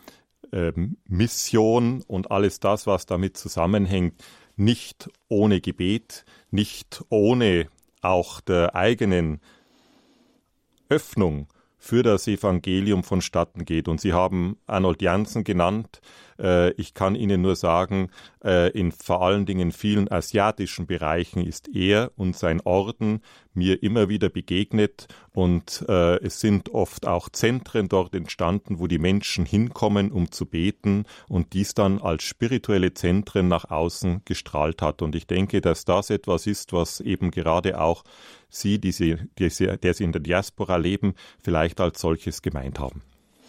Mission und alles das, was damit zusammenhängt, nicht ohne Gebet, nicht ohne auch der eigenen Öffnung für das Evangelium vonstatten geht. Und Sie haben Arnold Jansen genannt. Ich kann Ihnen nur sagen, in vor allen Dingen vielen asiatischen Bereichen ist er und sein Orden mir immer wieder begegnet. Und es sind oft auch Zentren dort entstanden, wo die Menschen hinkommen, um zu beten und dies dann als spirituelle Zentren nach außen gestrahlt hat. Und ich denke, dass das etwas ist, was eben gerade auch Sie, der Sie in der Diaspora leben, vielleicht als solches gemeint haben.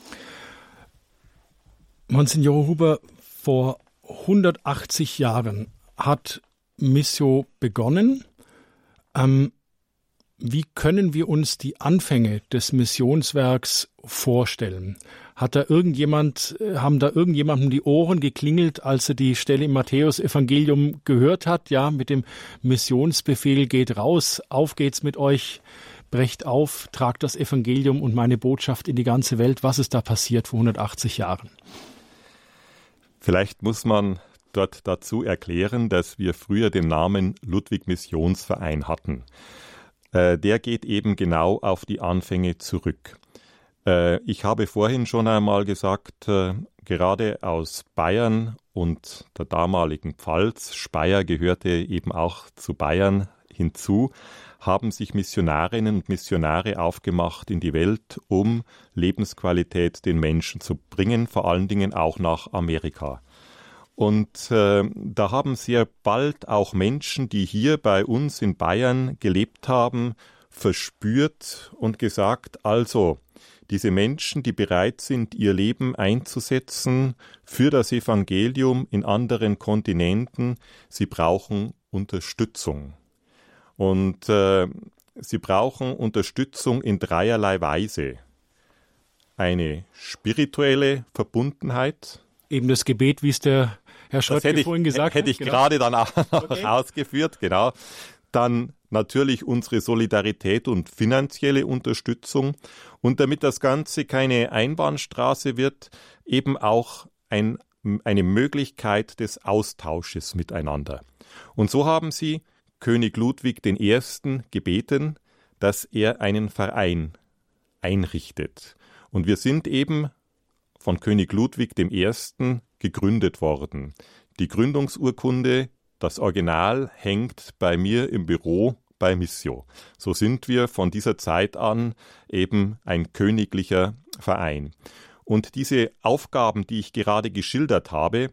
Monsignor Huber, vor 180 Jahren hat Missio begonnen. Wie können wir uns die Anfänge des Missionswerks vorstellen? Haben da irgendjemandem die Ohren geklingelt, als er die Stelle im Matthäus-Evangelium gehört hat? Ja, mit dem Missionsbefehl: geht raus, auf geht's mit euch, brecht auf, tragt das Evangelium und meine Botschaft in die ganze Welt. Was ist da passiert vor 180 Jahren? Vielleicht muss man dort dazu erklären, dass wir früher den Namen Ludwig Missionsverein hatten. Der geht eben genau auf die Anfänge zurück. Ich habe vorhin schon einmal gesagt, gerade aus Bayern und der damaligen Pfalz, Speyer gehörte eben auch zu Bayern hinzu, haben sich Missionarinnen und Missionare aufgemacht in die Welt, um Lebensqualität den Menschen zu bringen, vor allen Dingen auch nach Amerika. Und da haben sehr bald auch Menschen, die hier bei uns in Bayern gelebt haben, verspürt und gesagt, also diese Menschen, die bereit sind, ihr Leben einzusetzen für das Evangelium in anderen Kontinenten, sie brauchen Unterstützung. Und sie brauchen Unterstützung in dreierlei Weise. Eine spirituelle Verbundenheit. Eben das Gebet, wie es der Herr Schröttke vorhin gesagt hat. Hätte ich gerade dann auch noch ausgeführt, genau. Dann natürlich unsere Solidarität und finanzielle Unterstützung. Und damit das Ganze keine Einbahnstraße wird, eben auch eine Möglichkeit des Austausches miteinander. Und so haben sie König Ludwig I. gebeten, dass er einen Verein einrichtet. Und wir sind eben von König Ludwig I. gegründet worden. Die Gründungsurkunde, das Original, hängt bei mir im Büro bei Missio. So sind wir von dieser Zeit an eben ein königlicher Verein. Und diese Aufgaben, die ich gerade geschildert habe,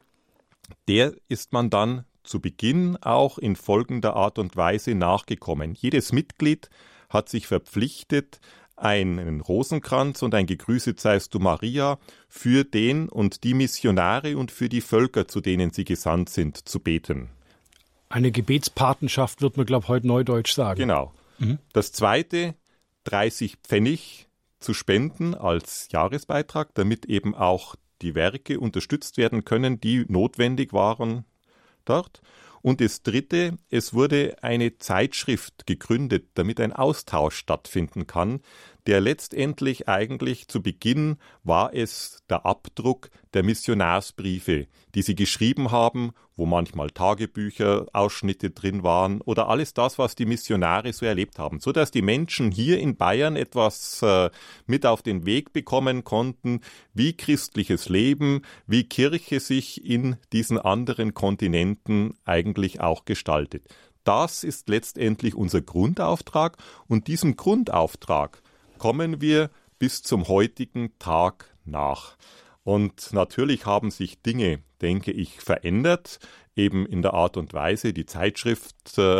der ist man dann zu Beginn auch in folgender Art und Weise nachgekommen. Jedes Mitglied hat sich verpflichtet, einen Rosenkranz und ein Gegrüßet seist du Maria für den und die Missionare und für die Völker, zu denen sie gesandt sind, zu beten. Eine Gebetspatenschaft wird man, glaube ich, heute neudeutsch sagen. Genau. Das Zweite, 30 Pfennig zu spenden als Jahresbeitrag, damit eben auch die Werke unterstützt werden können, die notwendig waren dort. Und das Dritte, es wurde eine Zeitschrift gegründet, damit ein Austausch stattfinden kann, der letztendlich eigentlich zu Beginn war es der Abdruck der Missionarsbriefe, die sie geschrieben haben, wo manchmal Tagebücher, Ausschnitte drin waren oder alles das, was die Missionare so erlebt haben, so dass die Menschen hier in Bayern etwas mit auf den Weg bekommen konnten, wie christliches Leben, wie Kirche sich in diesen anderen Kontinenten eigentlich auch gestaltet. Das ist letztendlich unser Grundauftrag und diesem Grundauftrag kommen wir bis zum heutigen Tag nach. Und natürlich haben sich Dinge, denke ich, verändert, eben in der Art und Weise. Die Zeitschrift,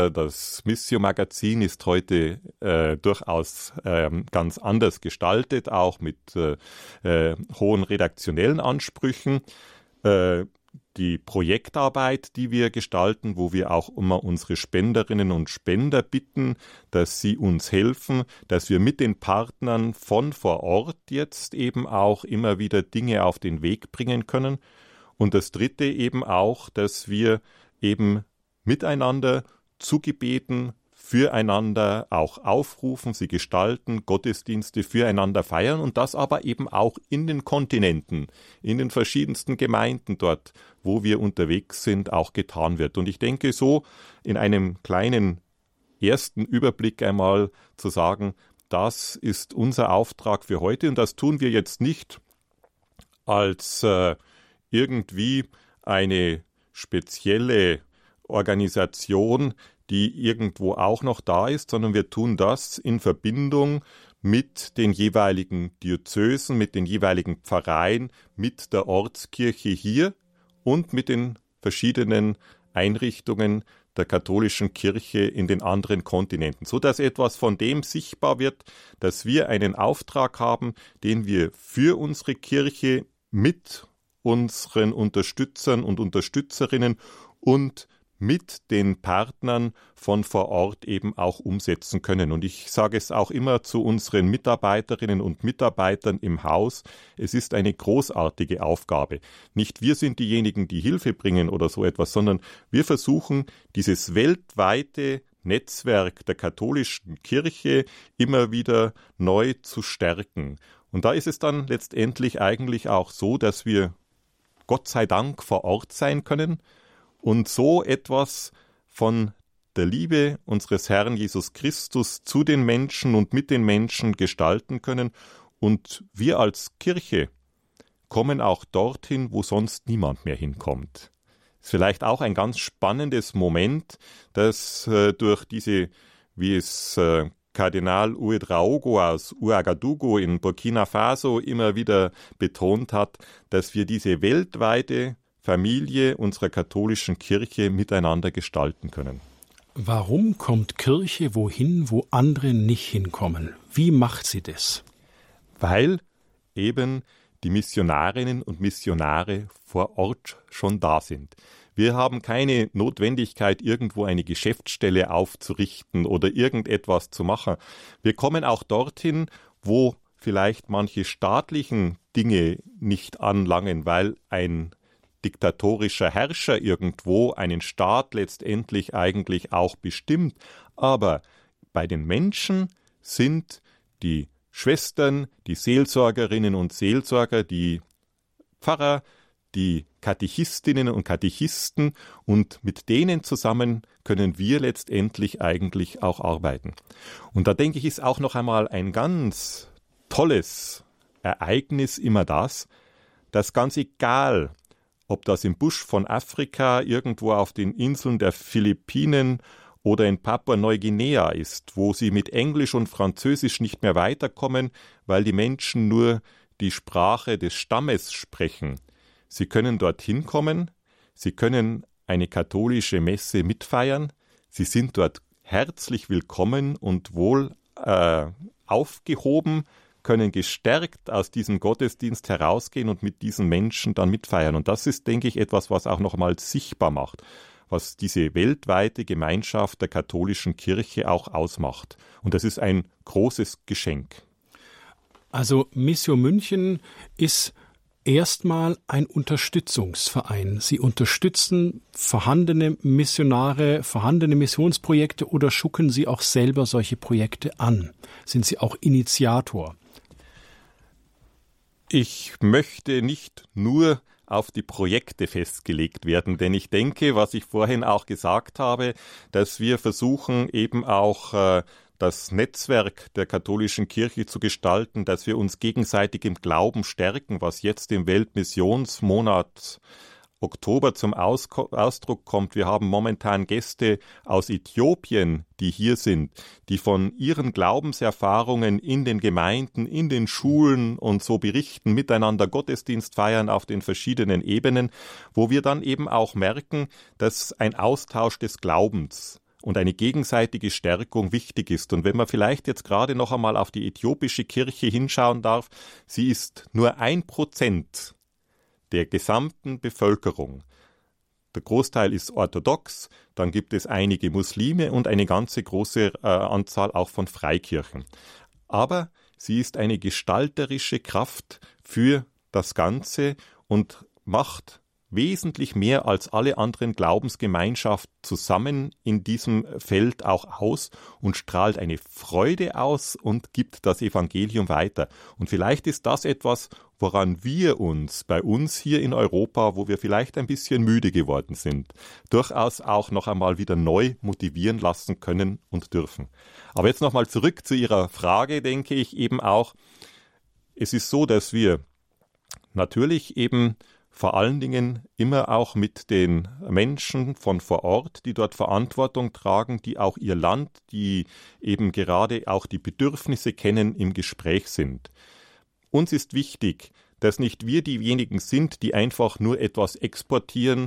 das Missio-Magazin ist heute durchaus ganz anders gestaltet, auch mit hohen redaktionellen Ansprüchen. Die Projektarbeit, die wir gestalten, wo wir auch immer unsere Spenderinnen und Spender bitten, dass sie uns helfen, dass wir mit den Partnern von vor Ort jetzt eben auch immer wieder Dinge auf den Weg bringen können. Und das Dritte eben auch, dass wir eben miteinander zu Gebeten füreinander auch aufrufen, sie gestalten, Gottesdienste füreinander feiern und das aber eben auch in den Kontinenten, in den verschiedensten Gemeinden dort, wo wir unterwegs sind, auch getan wird. Und ich denke, so in einem kleinen ersten Überblick einmal zu sagen, das ist unser Auftrag für heute und das tun wir jetzt nicht als irgendwie eine spezielle Organisation, die irgendwo auch noch da ist, sondern wir tun das in Verbindung mit den jeweiligen Diözesen, mit den jeweiligen Pfarreien, mit der Ortskirche hier und mit den verschiedenen Einrichtungen, der katholischen Kirche in den anderen Kontinenten, so dass etwas von dem sichtbar wird, dass wir einen Auftrag haben, den wir für unsere Kirche mit unseren Unterstützern und Unterstützerinnen und mit den Partnern von vor Ort eben auch umsetzen können. Und ich sage es auch immer zu unseren Mitarbeiterinnen und Mitarbeitern im Haus, es ist eine großartige Aufgabe. Nicht wir sind diejenigen, die Hilfe bringen oder so etwas, sondern wir versuchen, dieses weltweite Netzwerk der katholischen Kirche immer wieder neu zu stärken. Und da ist es dann letztendlich eigentlich auch so, dass wir Gott sei Dank vor Ort sein können und so etwas von der Liebe unseres Herrn Jesus Christus zu den Menschen und mit den Menschen gestalten können. Und wir als Kirche kommen auch dorthin, wo sonst niemand mehr hinkommt. Das ist vielleicht auch ein ganz spannendes Moment, dass durch diese, wie es Kardinal Ouedraogo aus Ouagadougou in Burkina Faso immer wieder betont hat, dass wir diese weltweite Familie unserer katholischen Kirche miteinander gestalten können. Warum kommt Kirche wohin, wo andere nicht hinkommen? Wie macht sie das? Weil eben die Missionarinnen und Missionare vor Ort schon da sind. Wir haben keine Notwendigkeit, irgendwo eine Geschäftsstelle aufzurichten oder irgendetwas zu machen. Wir kommen auch dorthin, wo vielleicht manche staatlichen Dinge nicht anlangen, weil ein diktatorischer Herrscher irgendwo einen Staat letztendlich eigentlich auch bestimmt. Aber bei den Menschen sind die Schwestern, die Seelsorgerinnen und Seelsorger, die Pfarrer, die Katechistinnen und Katechisten, und mit denen zusammen können wir letztendlich eigentlich auch arbeiten. Und da denke ich, ist auch noch einmal ein ganz tolles Ereignis immer das, dass ganz egal, ob das im Busch von Afrika, irgendwo auf den Inseln der Philippinen oder in Papua-Neuguinea ist, wo sie mit Englisch und Französisch nicht mehr weiterkommen, weil die Menschen nur die Sprache des Stammes sprechen. Sie können dorthin kommen, sie können eine katholische Messe mitfeiern, sie sind dort herzlich willkommen und wohl aufgehoben, können gestärkt aus diesem Gottesdienst herausgehen und mit diesen Menschen dann mitfeiern. Und das ist, denke ich, etwas, was auch nochmal sichtbar macht, was diese weltweite Gemeinschaft der katholischen Kirche auch ausmacht. Und das ist ein großes Geschenk. Also Mission München ist erstmal ein Unterstützungsverein. Sie unterstützen vorhandene Missionare, vorhandene Missionsprojekte, oder schucken Sie auch selber solche Projekte an? Sind Sie auch Initiator? Ich möchte nicht nur auf die Projekte festgelegt werden, denn ich denke, was ich vorhin auch gesagt habe, dass wir versuchen eben auch das Netzwerk der katholischen Kirche zu gestalten, dass wir uns gegenseitig im Glauben stärken, was jetzt im Weltmissionsmonat Oktober zum Ausdruck kommt. Wir haben momentan Gäste aus Äthiopien, die hier sind, die von ihren Glaubenserfahrungen in den Gemeinden, in den Schulen und so berichten, miteinander Gottesdienst feiern auf den verschiedenen Ebenen, wo wir dann eben auch merken, dass ein Austausch des Glaubens und eine gegenseitige Stärkung wichtig ist. Und wenn man vielleicht jetzt gerade noch einmal auf die äthiopische Kirche hinschauen darf, sie ist nur 1% der gesamten Bevölkerung. Der Großteil ist orthodox, dann gibt es einige Muslime und eine ganze große Anzahl auch von Freikirchen. Aber sie ist eine gestalterische Kraft für das Ganze und macht wesentlich mehr als alle anderen Glaubensgemeinschaften zusammen in diesem Feld auch aus und strahlt eine Freude aus und gibt das Evangelium weiter. Und vielleicht ist das etwas, woran wir uns bei uns hier in Europa, wo wir vielleicht ein bisschen müde geworden sind, durchaus auch noch einmal wieder neu motivieren lassen können und dürfen. Aber jetzt nochmal zurück zu Ihrer Frage, denke ich eben auch, es ist so, dass wir natürlich eben vor allen Dingen immer auch mit den Menschen von vor Ort, die dort Verantwortung tragen, die auch ihr Land, die eben gerade auch die Bedürfnisse kennen, im Gespräch sind. Uns ist wichtig, dass nicht wir diejenigen sind, die einfach nur etwas exportieren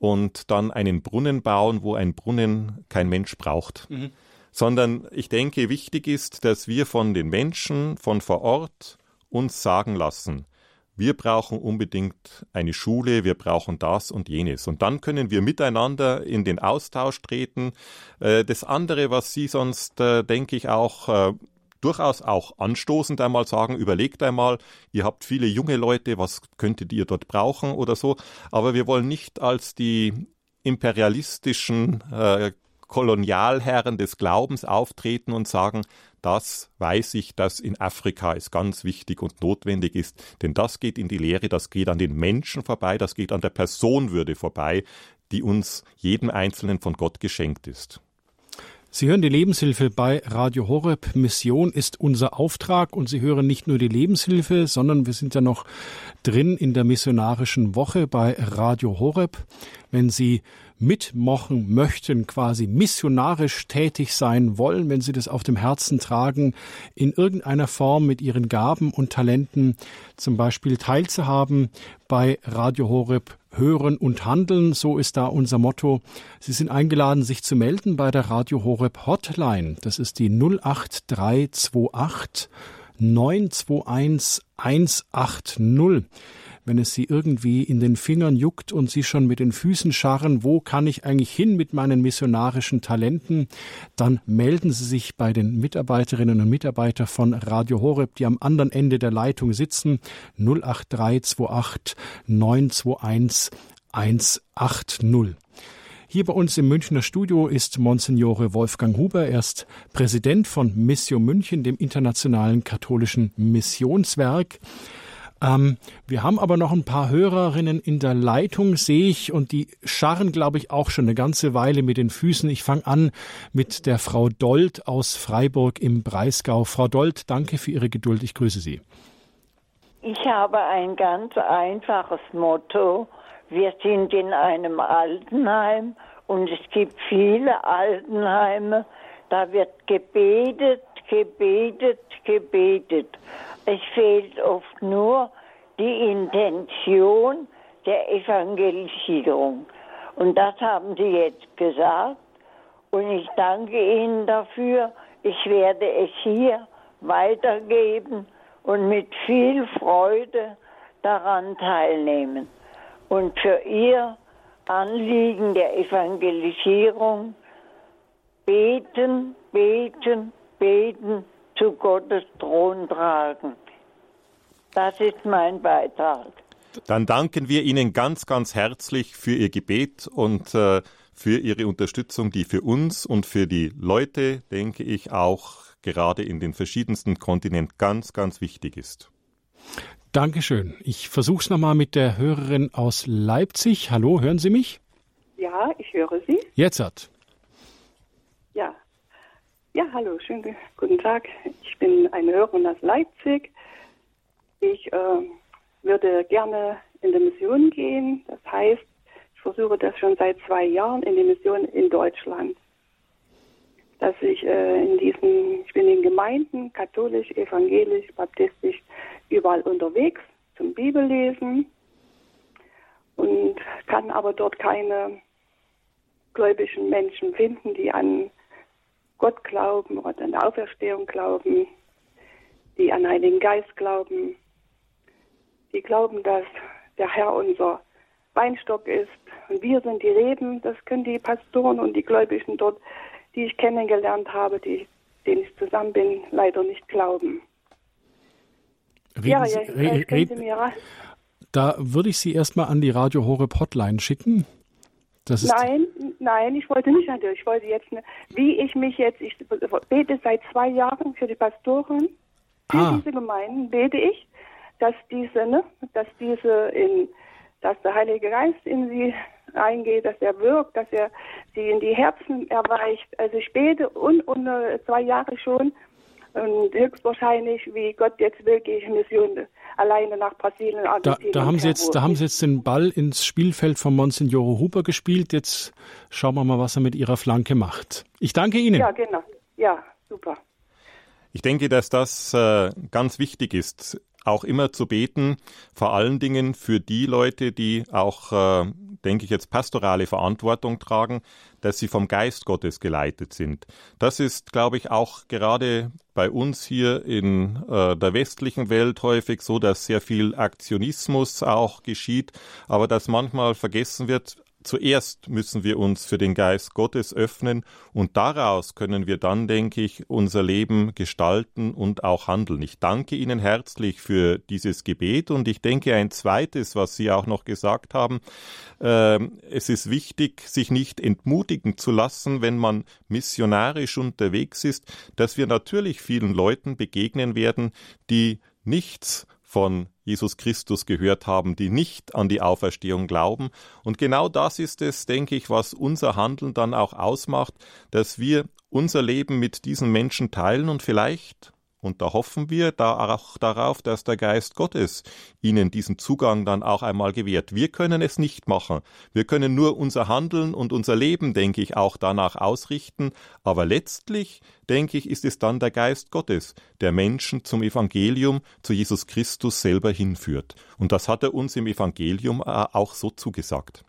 und dann einen Brunnen bauen, wo ein Brunnen kein Mensch braucht. Sondern ich denke, wichtig ist, dass wir von den Menschen von vor Ort uns sagen lassen, wir brauchen unbedingt eine Schule, wir brauchen das und jenes. Und dann können wir miteinander in den Austausch treten. Das andere, was Sie sonst, denke ich, auch durchaus auch anstoßend einmal sagen, überlegt einmal, ihr habt viele junge Leute, was könntet ihr dort brauchen oder so. Aber wir wollen nicht als die imperialistischen Kolonialherren des Glaubens auftreten und sagen, das weiß ich, dass in Afrika es ganz wichtig und notwendig ist. Denn das geht in die Lehre, das geht an den Menschen vorbei, das geht an der Personenwürde vorbei, die uns jedem Einzelnen von Gott geschenkt ist. Sie hören die Lebenshilfe bei Radio Horeb. Mission ist unser Auftrag und Sie hören nicht nur die Lebenshilfe, sondern wir sind ja noch drin in der missionarischen Woche bei Radio Horeb. Wenn Sie mitmachen möchten, quasi missionarisch tätig sein wollen, wenn Sie das auf dem Herzen tragen, in irgendeiner Form mit Ihren Gaben und Talenten zum Beispiel teilzuhaben bei Radio Horeb, Hören und Handeln, so ist da unser Motto. Sie sind eingeladen, sich zu melden bei der Radio Horeb Hotline. Das ist die 08328 921 180. Wenn es Sie irgendwie in den Fingern juckt und Sie schon mit den Füßen scharren, wo kann ich eigentlich hin mit meinen missionarischen Talenten, dann melden Sie sich bei den Mitarbeiterinnen und Mitarbeitern von Radio Horeb, die am anderen Ende der Leitung sitzen, 08328 921 180. Hier bei uns im Münchner Studio ist Monsignore Wolfgang Huber. Er ist Präsident von Missio München, dem internationalen katholischen Missionswerk. Wir haben aber noch ein paar Hörerinnen in der Leitung, sehe ich, und die scharren, glaube ich, auch schon eine ganze Weile mit den Füßen. Ich fange an mit der Frau Dold aus Freiburg im Breisgau. Frau Dold, danke für Ihre Geduld. Ich grüße Sie. Ich habe ein ganz einfaches Motto. Wir sind in einem Altenheim und es gibt viele Altenheime. Da wird gebetet, gebetet, gebetet. Es fehlt oft nur die Intention der Evangelisierung. Und das haben Sie jetzt gesagt. Und ich danke Ihnen dafür. Ich werde es hier weitergeben und mit viel Freude daran teilnehmen. Und für Ihr Anliegen der Evangelisierung beten, beten, beten, zu Gottes Thron tragen. Das ist mein Beitrag. Dann danken wir Ihnen ganz, ganz herzlich für Ihr Gebet und für Ihre Unterstützung, die für uns und für die Leute, denke ich, auch gerade in den verschiedensten Kontinenten ganz, ganz wichtig ist. Dankeschön. Ich versuche es nochmal mit der Hörerin aus Leipzig. Hallo, hören Sie mich? Ja, ich höre Sie. Jetzt hat. Ja. Ja, hallo, schönen guten Tag. Ich bin eine Hörerin aus Leipzig. Ich würde gerne in die Mission gehen. Das heißt, ich versuche das schon seit 2 Jahren in die Mission in Deutschland. Dass ich ich bin in Gemeinden, katholisch, evangelisch, baptistisch, überall unterwegs zum Bibellesen und kann aber dort keine gläubigen Menschen finden, die an Gott glauben oder an Auferstehung glauben, die an Heiligen Geist glauben, die glauben, dass der Herr unser Weinstock ist und wir sind die Reben. Das können die Pastoren und die Gläubigen dort, die ich kennengelernt habe, denen ich zusammen bin, leider nicht glauben. Da würde ich Sie erstmal an die Radio Horeb Hotline schicken. Nein, ich wollte nicht an dir. Ich wollte jetzt, ich bete seit 2 Jahren für die Pastoren, für diese Gemeinden bete ich, dass der Heilige Geist in sie reingeht, dass er wirkt, dass er sie in die Herzen erweicht. Also ich bete und 2 Jahre schon und höchstwahrscheinlich, wie Gott jetzt will, gehe ich in Mission alleine nach Brasilien, Argentinien. Da haben Sie jetzt den Ball ins Spielfeld von Monsignore Huber gespielt. Jetzt schauen wir mal, was er mit Ihrer Flanke macht. Ich danke Ihnen. Ja, genau. Ja, super. Ich denke, dass das ganz wichtig ist, auch immer zu beten, vor allen Dingen für die Leute, die auch denke ich jetzt, pastorale Verantwortung tragen, dass sie vom Geist Gottes geleitet sind. Das ist, glaube ich, auch gerade bei uns hier in der westlichen Welt häufig so, dass sehr viel Aktionismus auch geschieht, aber dass manchmal vergessen wird, zuerst müssen wir uns für den Geist Gottes öffnen und daraus können wir dann, denke ich, unser Leben gestalten und auch handeln. Ich danke Ihnen herzlich für dieses Gebet und ich denke ein zweites, was Sie auch noch gesagt haben, es ist wichtig, sich nicht entmutigen zu lassen, wenn man missionarisch unterwegs ist, dass wir natürlich vielen Leuten begegnen werden, die nichts von Jesus Christus gehört haben, die nicht an die Auferstehung glauben. Und genau das ist es, denke ich, was unser Handeln dann auch ausmacht, dass wir unser Leben mit diesen Menschen teilen und vielleicht, und da hoffen wir da auch darauf, dass der Geist Gottes ihnen diesen Zugang dann auch einmal gewährt. Wir können es nicht machen. Wir können nur unser Handeln und unser Leben, denke ich, auch danach ausrichten. Aber letztlich, denke ich, ist es dann der Geist Gottes, der Menschen zum Evangelium, zu Jesus Christus selber hinführt. Und das hat er uns im Evangelium auch so zugesagt.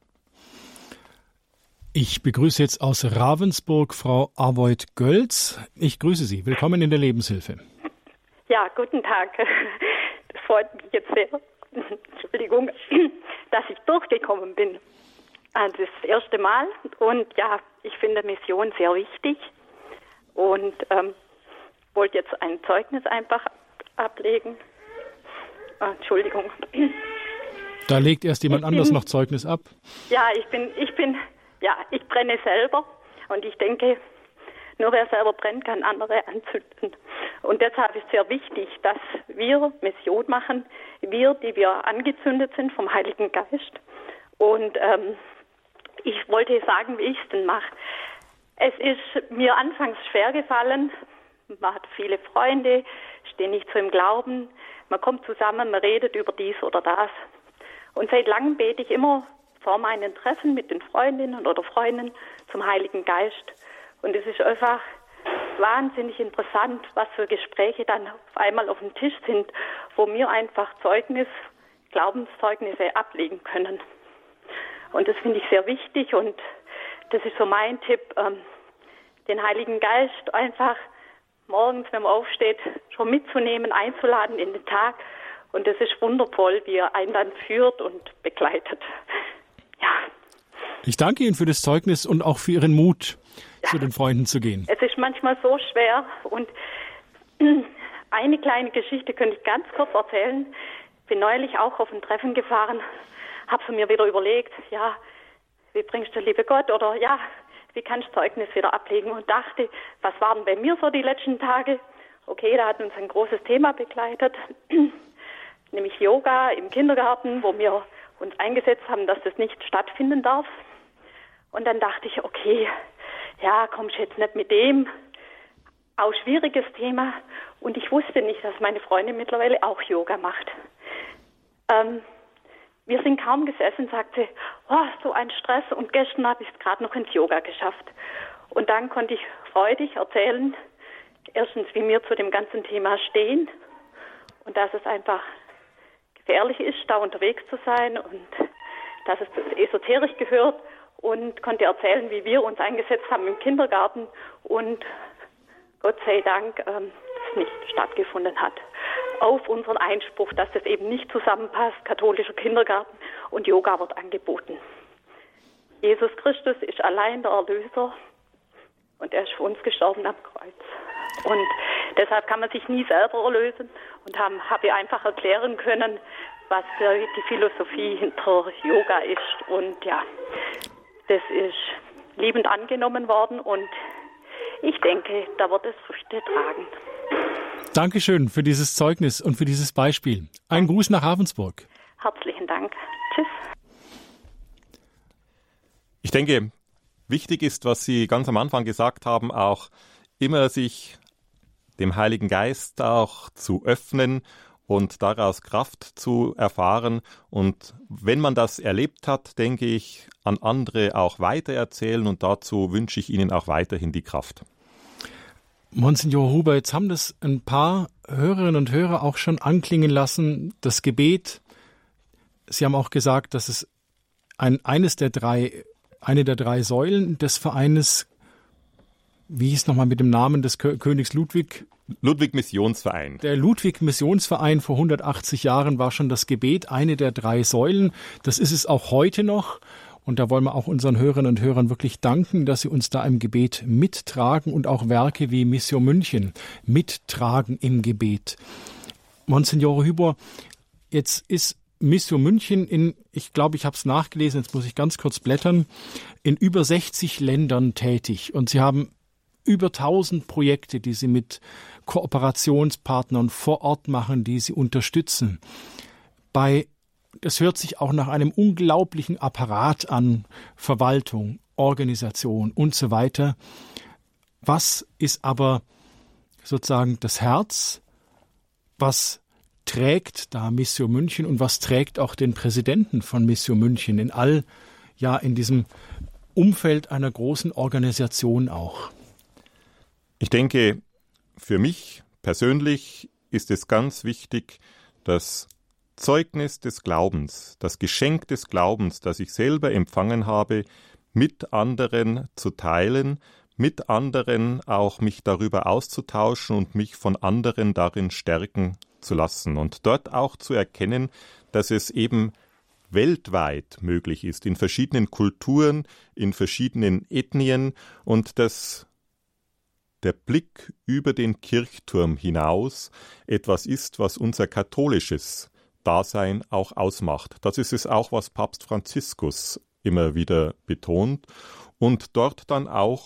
Ich begrüße jetzt aus Ravensburg Frau Avoid Gölz. Ich grüße Sie. Willkommen in der Lebenshilfe. Ja, guten Tag. Das freut mich jetzt sehr. Entschuldigung, dass ich durchgekommen bin. Also das erste Mal. Und ja, ich finde Mission sehr wichtig. Und wollte jetzt ein Zeugnis einfach ablegen. Entschuldigung. Da legt erst jemand anders noch Zeugnis ab? Ja, ich brenne selber. Und ich denke, nur wer selber brennt, kann andere anzünden. Und deshalb ist sehr wichtig, dass wir Mission machen, wir, die wir angezündet sind vom Heiligen Geist. Und ich wollte sagen, wie ich es denn mache. Es ist mir anfangs schwer gefallen. Man hat viele Freunde, steht nicht so im Glauben. Man kommt zusammen, man redet über dies oder das. Und seit langem bete ich immer vor meinen Treffen mit den Freundinnen oder Freunden zum Heiligen Geist. Und es ist einfach wahnsinnig interessant, was für Gespräche dann auf einmal auf dem Tisch sind, wo wir einfach Glaubenszeugnisse ablegen können. Und das finde ich sehr wichtig und das ist so mein Tipp, den Heiligen Geist einfach morgens, wenn man aufsteht, schon mitzunehmen, einzuladen in den Tag. Und das ist wundervoll, wie er einen dann führt und begleitet. Ja. Ich danke Ihnen für das Zeugnis und auch für Ihren Mut, zu den Freunden zu gehen. Es ist manchmal so schwer und eine kleine Geschichte könnte ich ganz kurz erzählen. Ich bin neulich auch auf ein Treffen gefahren, habe mir wieder überlegt, ja, wie bringst du liebe Gott oder ja, wie kannst du Zeugnis wieder ablegen und dachte, was waren bei mir so die letzten Tage? Okay, da hat uns ein großes Thema begleitet, nämlich Yoga im Kindergarten, wo wir uns eingesetzt haben, dass das nicht stattfinden darf. Und dann dachte ich, okay, ja, kommst jetzt nicht mit dem, auch schwieriges Thema. Und ich wusste nicht, dass meine Freundin mittlerweile auch Yoga macht. Wir sind kaum gesessen, sagte, oh, so ein Stress und gestern habe ich es gerade noch ins Yoga geschafft. Und dann konnte ich freudig erzählen, erstens, wie wir zu dem ganzen Thema stehen und dass es einfach gefährlich ist, da unterwegs zu sein und dass es zu esoterisch gehört. Und konnte erzählen, wie wir uns eingesetzt haben im Kindergarten und Gott sei Dank das nicht stattgefunden hat. Auf unseren Einspruch, dass das eben nicht zusammenpasst, katholischer Kindergarten und Yoga wird angeboten. Jesus Christus ist allein der Erlöser und er ist für uns gestorben am Kreuz. Und deshalb kann man sich nie selber erlösen und habe ich einfach erklären können, was die Philosophie hinter Yoga ist. Und ja, das ist liebend angenommen worden und ich denke, da wird es Früchte tragen. Dankeschön für dieses Zeugnis und für dieses Beispiel. Ein Gruß nach Ravensburg. Herzlichen Dank. Tschüss. Ich denke, wichtig ist, was Sie ganz am Anfang gesagt haben, auch immer sich dem Heiligen Geist auch zu öffnen und daraus Kraft zu erfahren. Und wenn man das erlebt hat, denke ich, an andere auch weitererzählen und dazu wünsche ich Ihnen auch weiterhin die Kraft. Monsignor Huber, jetzt haben das ein paar Hörerinnen und Hörer auch schon anklingen lassen, das Gebet. Sie haben auch gesagt, dass es eine der drei Säulen des Vereines. Wie hieß nochmal mit dem Namen des Königs Ludwig? Ludwig-Missionsverein. Der Ludwig-Missionsverein vor 180 Jahren war schon das Gebet, eine der drei Säulen. Das ist es auch heute noch. Und da wollen wir auch unseren Hörerinnen und Hörern wirklich danken, dass sie uns da im Gebet mittragen und auch Werke wie Mission München mittragen im Gebet. Monsignore Hüber, jetzt ist Mission München ich glaube, ich habe es nachgelesen, jetzt muss ich ganz kurz blättern, in über 60 Ländern tätig. Und Sie haben über 1000 Projekte, die Sie mit Kooperationspartnern vor Ort machen, die Sie unterstützen. Das hört sich auch nach einem unglaublichen Apparat an, Verwaltung, Organisation und so weiter. Was ist aber sozusagen das Herz? Was trägt da Mission München und was trägt auch den Präsidenten von Mission München in diesem Umfeld einer großen Organisation auch? Ich denke, für mich persönlich ist es ganz wichtig, das Zeugnis des Glaubens, das Geschenk des Glaubens, das ich selber empfangen habe, mit anderen zu teilen, mit anderen auch mich darüber auszutauschen und mich von anderen darin stärken zu lassen und dort auch zu erkennen, dass es eben weltweit möglich ist, in verschiedenen Kulturen, in verschiedenen Ethnien und dass der Blick über den Kirchturm hinaus etwas ist, was unser katholisches Dasein auch ausmacht. Das ist es auch, was Papst Franziskus immer wieder betont und dort dann auch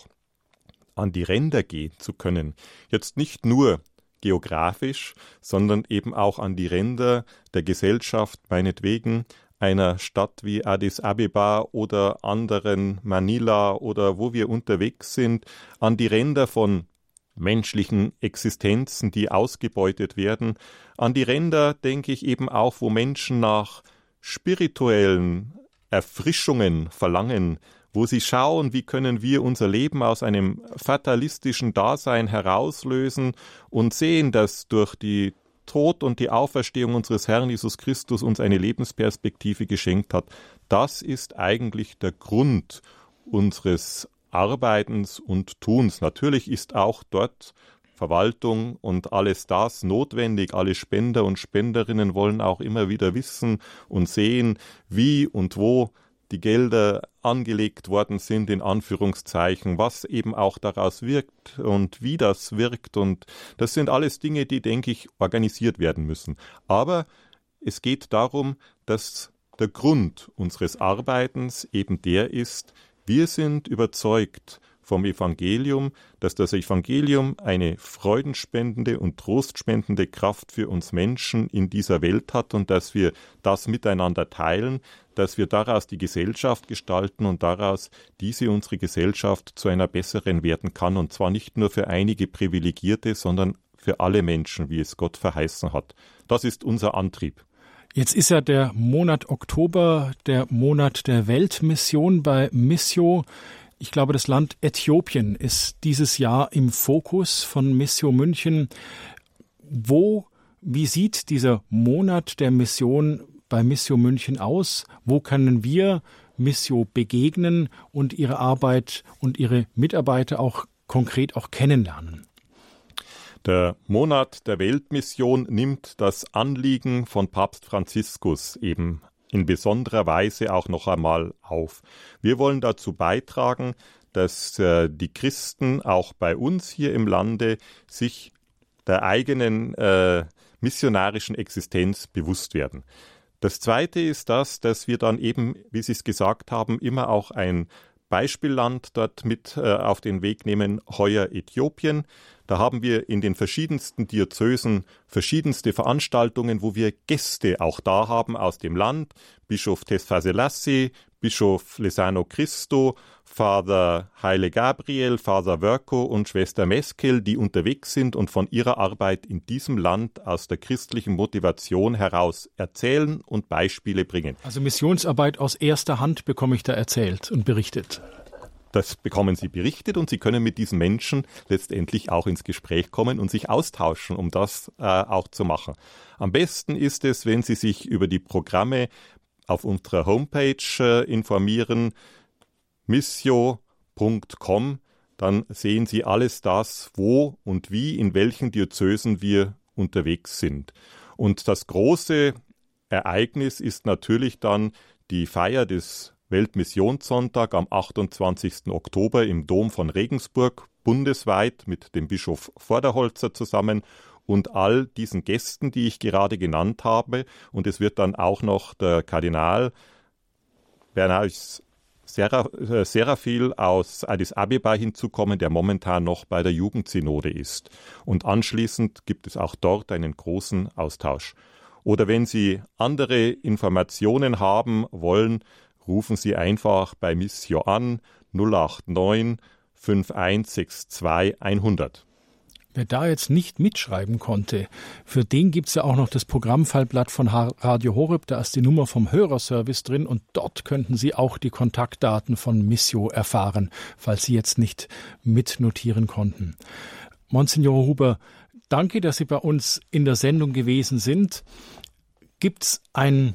an die Ränder gehen zu können. Jetzt nicht nur geografisch, sondern eben auch an die Ränder der Gesellschaft, meinetwegen einer Stadt wie Addis Abeba oder anderen Manila oder wo wir unterwegs sind, an die Ränder von menschlichen Existenzen, die ausgebeutet werden. An die Ränder denke ich eben auch, wo Menschen nach spirituellen Erfrischungen verlangen, wo sie schauen, wie können wir unser Leben aus einem fatalistischen Dasein herauslösen und sehen, dass durch die Tod und die Auferstehung unseres Herrn Jesus Christus uns eine Lebensperspektive geschenkt hat. Das ist eigentlich der Grund unseres Arbeitens und Tuns. Natürlich ist auch dort Verwaltung und alles das notwendig. Alle Spender und Spenderinnen wollen auch immer wieder wissen und sehen, wie und wo die Gelder angelegt worden sind, in Anführungszeichen, was eben auch daraus wirkt und wie das wirkt. Und das sind alles Dinge, die, denke ich, organisiert werden müssen. Aber es geht darum, dass der Grund unseres Arbeitens eben der ist, wir sind überzeugt vom Evangelium, dass das Evangelium eine freudenspendende und trostspendende Kraft für uns Menschen in dieser Welt hat und dass wir das miteinander teilen, dass wir daraus die Gesellschaft gestalten und daraus unsere Gesellschaft zu einer besseren werden kann und zwar nicht nur für einige Privilegierte, sondern für alle Menschen, wie es Gott verheißen hat. Das ist unser Antrieb. Jetzt ist ja der Monat Oktober, der Monat der Weltmission bei Missio. Ich glaube, das Land Äthiopien ist dieses Jahr im Fokus von Mission München. Wie sieht dieser Monat der Mission bei Mission München aus? Wo können wir Missio begegnen und ihre Arbeit und ihre Mitarbeiter auch konkret auch kennenlernen? Der Monat der Weltmission nimmt das Anliegen von Papst Franziskus eben in besonderer Weise auch noch einmal auf. Wir wollen dazu beitragen, dass die Christen auch bei uns hier im Lande sich der eigenen missionarischen Existenz bewusst werden. Das Zweite ist dass wir dann eben, wie Sie es gesagt haben, immer auch ein Beispielland dort mit auf den Weg nehmen, heuer Äthiopien. Da haben wir in den verschiedensten Diözesen verschiedenste Veranstaltungen, wo wir Gäste auch da haben aus dem Land. Bischof Tesfa Selassie, Bischof Lesano Christo, Vater Haile Gabriel, Vater Verko und Schwester Meskel, die unterwegs sind und von ihrer Arbeit in diesem Land aus der christlichen Motivation heraus erzählen und Beispiele bringen. Also Missionsarbeit aus erster Hand bekomme ich da erzählt und berichtet. Das bekommen Sie berichtet und Sie können mit diesen Menschen letztendlich auch ins Gespräch kommen und sich austauschen, um das auch zu machen. Am besten ist es, wenn Sie sich über die Programme auf unserer Homepage informieren, missio.com. Dann sehen Sie alles das, wo und wie, in welchen Diözesen wir unterwegs sind. Und das große Ereignis ist natürlich dann die Feier des Weltmissionssonntag am 28. Oktober im Dom von Regensburg, bundesweit mit dem Bischof Vorderholzer zusammen und all diesen Gästen, die ich gerade genannt habe. Und es wird dann auch noch der Kardinal Bernhard Serafil aus Addis Abeba hinzukommen, der momentan noch bei der Jugendsynode ist. Und anschließend gibt es auch dort einen großen Austausch. Oder wenn Sie andere Informationen haben wollen, rufen Sie einfach bei Missio an 089 5162 100. Wer da jetzt nicht mitschreiben konnte, für den gibt's ja auch noch das Programmfallblatt von Radio Horeb. Da ist die Nummer vom Hörerservice drin und dort könnten Sie auch die Kontaktdaten von Missio erfahren, falls Sie jetzt nicht mitnotieren konnten. Monsignor Huber, danke, dass Sie bei uns in der Sendung gewesen sind. Gibt's ein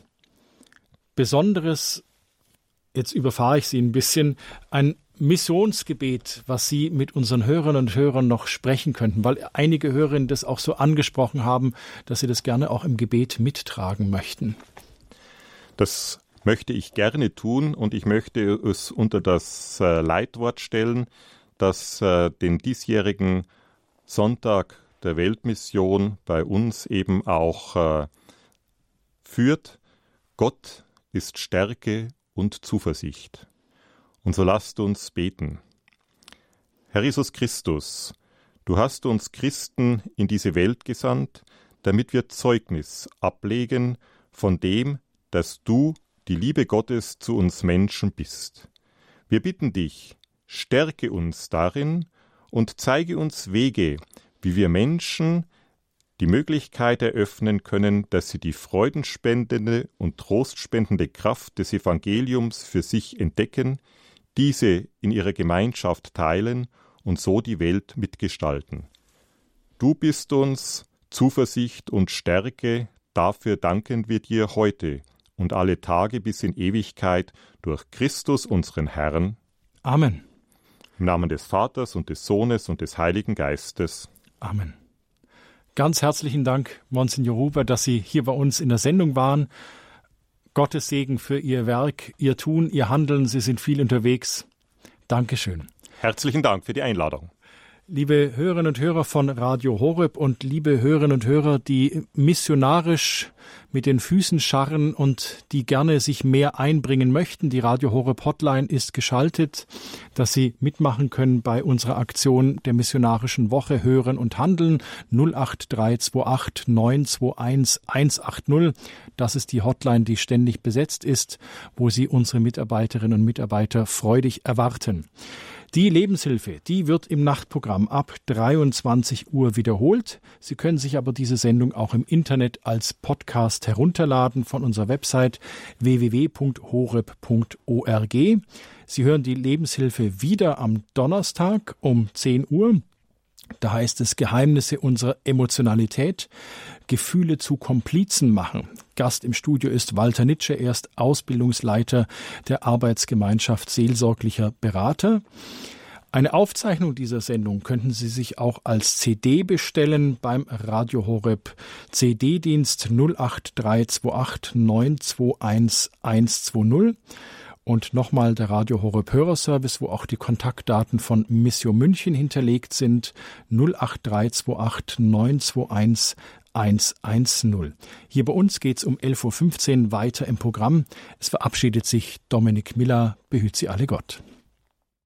besonderes, jetzt überfahre ich Sie ein bisschen, ein Missionsgebet, was Sie mit unseren Hörerinnen und Hörern noch sprechen könnten, weil einige Hörerinnen das auch so angesprochen haben, dass sie das gerne auch im Gebet mittragen möchten. Das möchte ich gerne tun und ich möchte es unter das Leitwort stellen, das den diesjährigen Sonntag der Weltmission bei uns eben auch führt. Gott ist Stärke und Zuversicht. Und so lasst uns beten. Herr Jesus Christus, du hast uns Christen in diese Welt gesandt, damit wir Zeugnis ablegen von dem, dass du die Liebe Gottes zu uns Menschen bist. Wir bitten dich, stärke uns darin und zeige uns Wege, wie wir Menschen die Möglichkeit eröffnen können, dass sie die freudenspendende und trostspendende Kraft des Evangeliums für sich entdecken, diese in ihrer Gemeinschaft teilen und so die Welt mitgestalten. Du bist uns Zuversicht und Stärke, dafür danken wir dir heute und alle Tage bis in Ewigkeit durch Christus unseren Herrn. Amen. Im Namen des Vaters und des Sohnes und des Heiligen Geistes. Amen. Ganz herzlichen Dank, Monsignor Huber, dass Sie hier bei uns in der Sendung waren. Gottes Segen für Ihr Werk, Ihr Tun, Ihr Handeln. Sie sind viel unterwegs. Dankeschön. Herzlichen Dank für die Einladung. Liebe Hörerinnen und Hörer von Radio Horeb und liebe Hörerinnen und Hörer, die missionarisch mit den Füßen scharren und die gerne sich mehr einbringen möchten, die Radio Horeb Hotline ist geschaltet, dass Sie mitmachen können bei unserer Aktion der missionarischen Woche Hören und Handeln 08328 921 180. Das ist die Hotline, die ständig besetzt ist, wo Sie unsere Mitarbeiterinnen und Mitarbeiter freudig erwarten. Die Lebenshilfe, die wird im Nachtprogramm ab 23 Uhr wiederholt. Sie können sich aber diese Sendung auch im Internet als Podcast herunterladen von unserer Website www.horeb.org. Sie hören die Lebenshilfe wieder am Donnerstag um 10 Uhr. Da heißt es Geheimnisse unserer Emotionalität, Gefühle zu Komplizen machen. Gast im Studio ist Walter Nitsche, er ist Ausbildungsleiter der Arbeitsgemeinschaft Seelsorglicher Berater. Eine Aufzeichnung dieser Sendung könnten Sie sich auch als CD bestellen beim Radio Horeb CD-Dienst 08328 921 120. Und nochmal der Radio Horeb Hörerservice, wo auch die Kontaktdaten von Missio München hinterlegt sind, 08328 921 110. Hier bei uns geht's um 11.15 Uhr weiter im Programm. Es verabschiedet sich Dominik Miller. Behüt Sie alle Gott.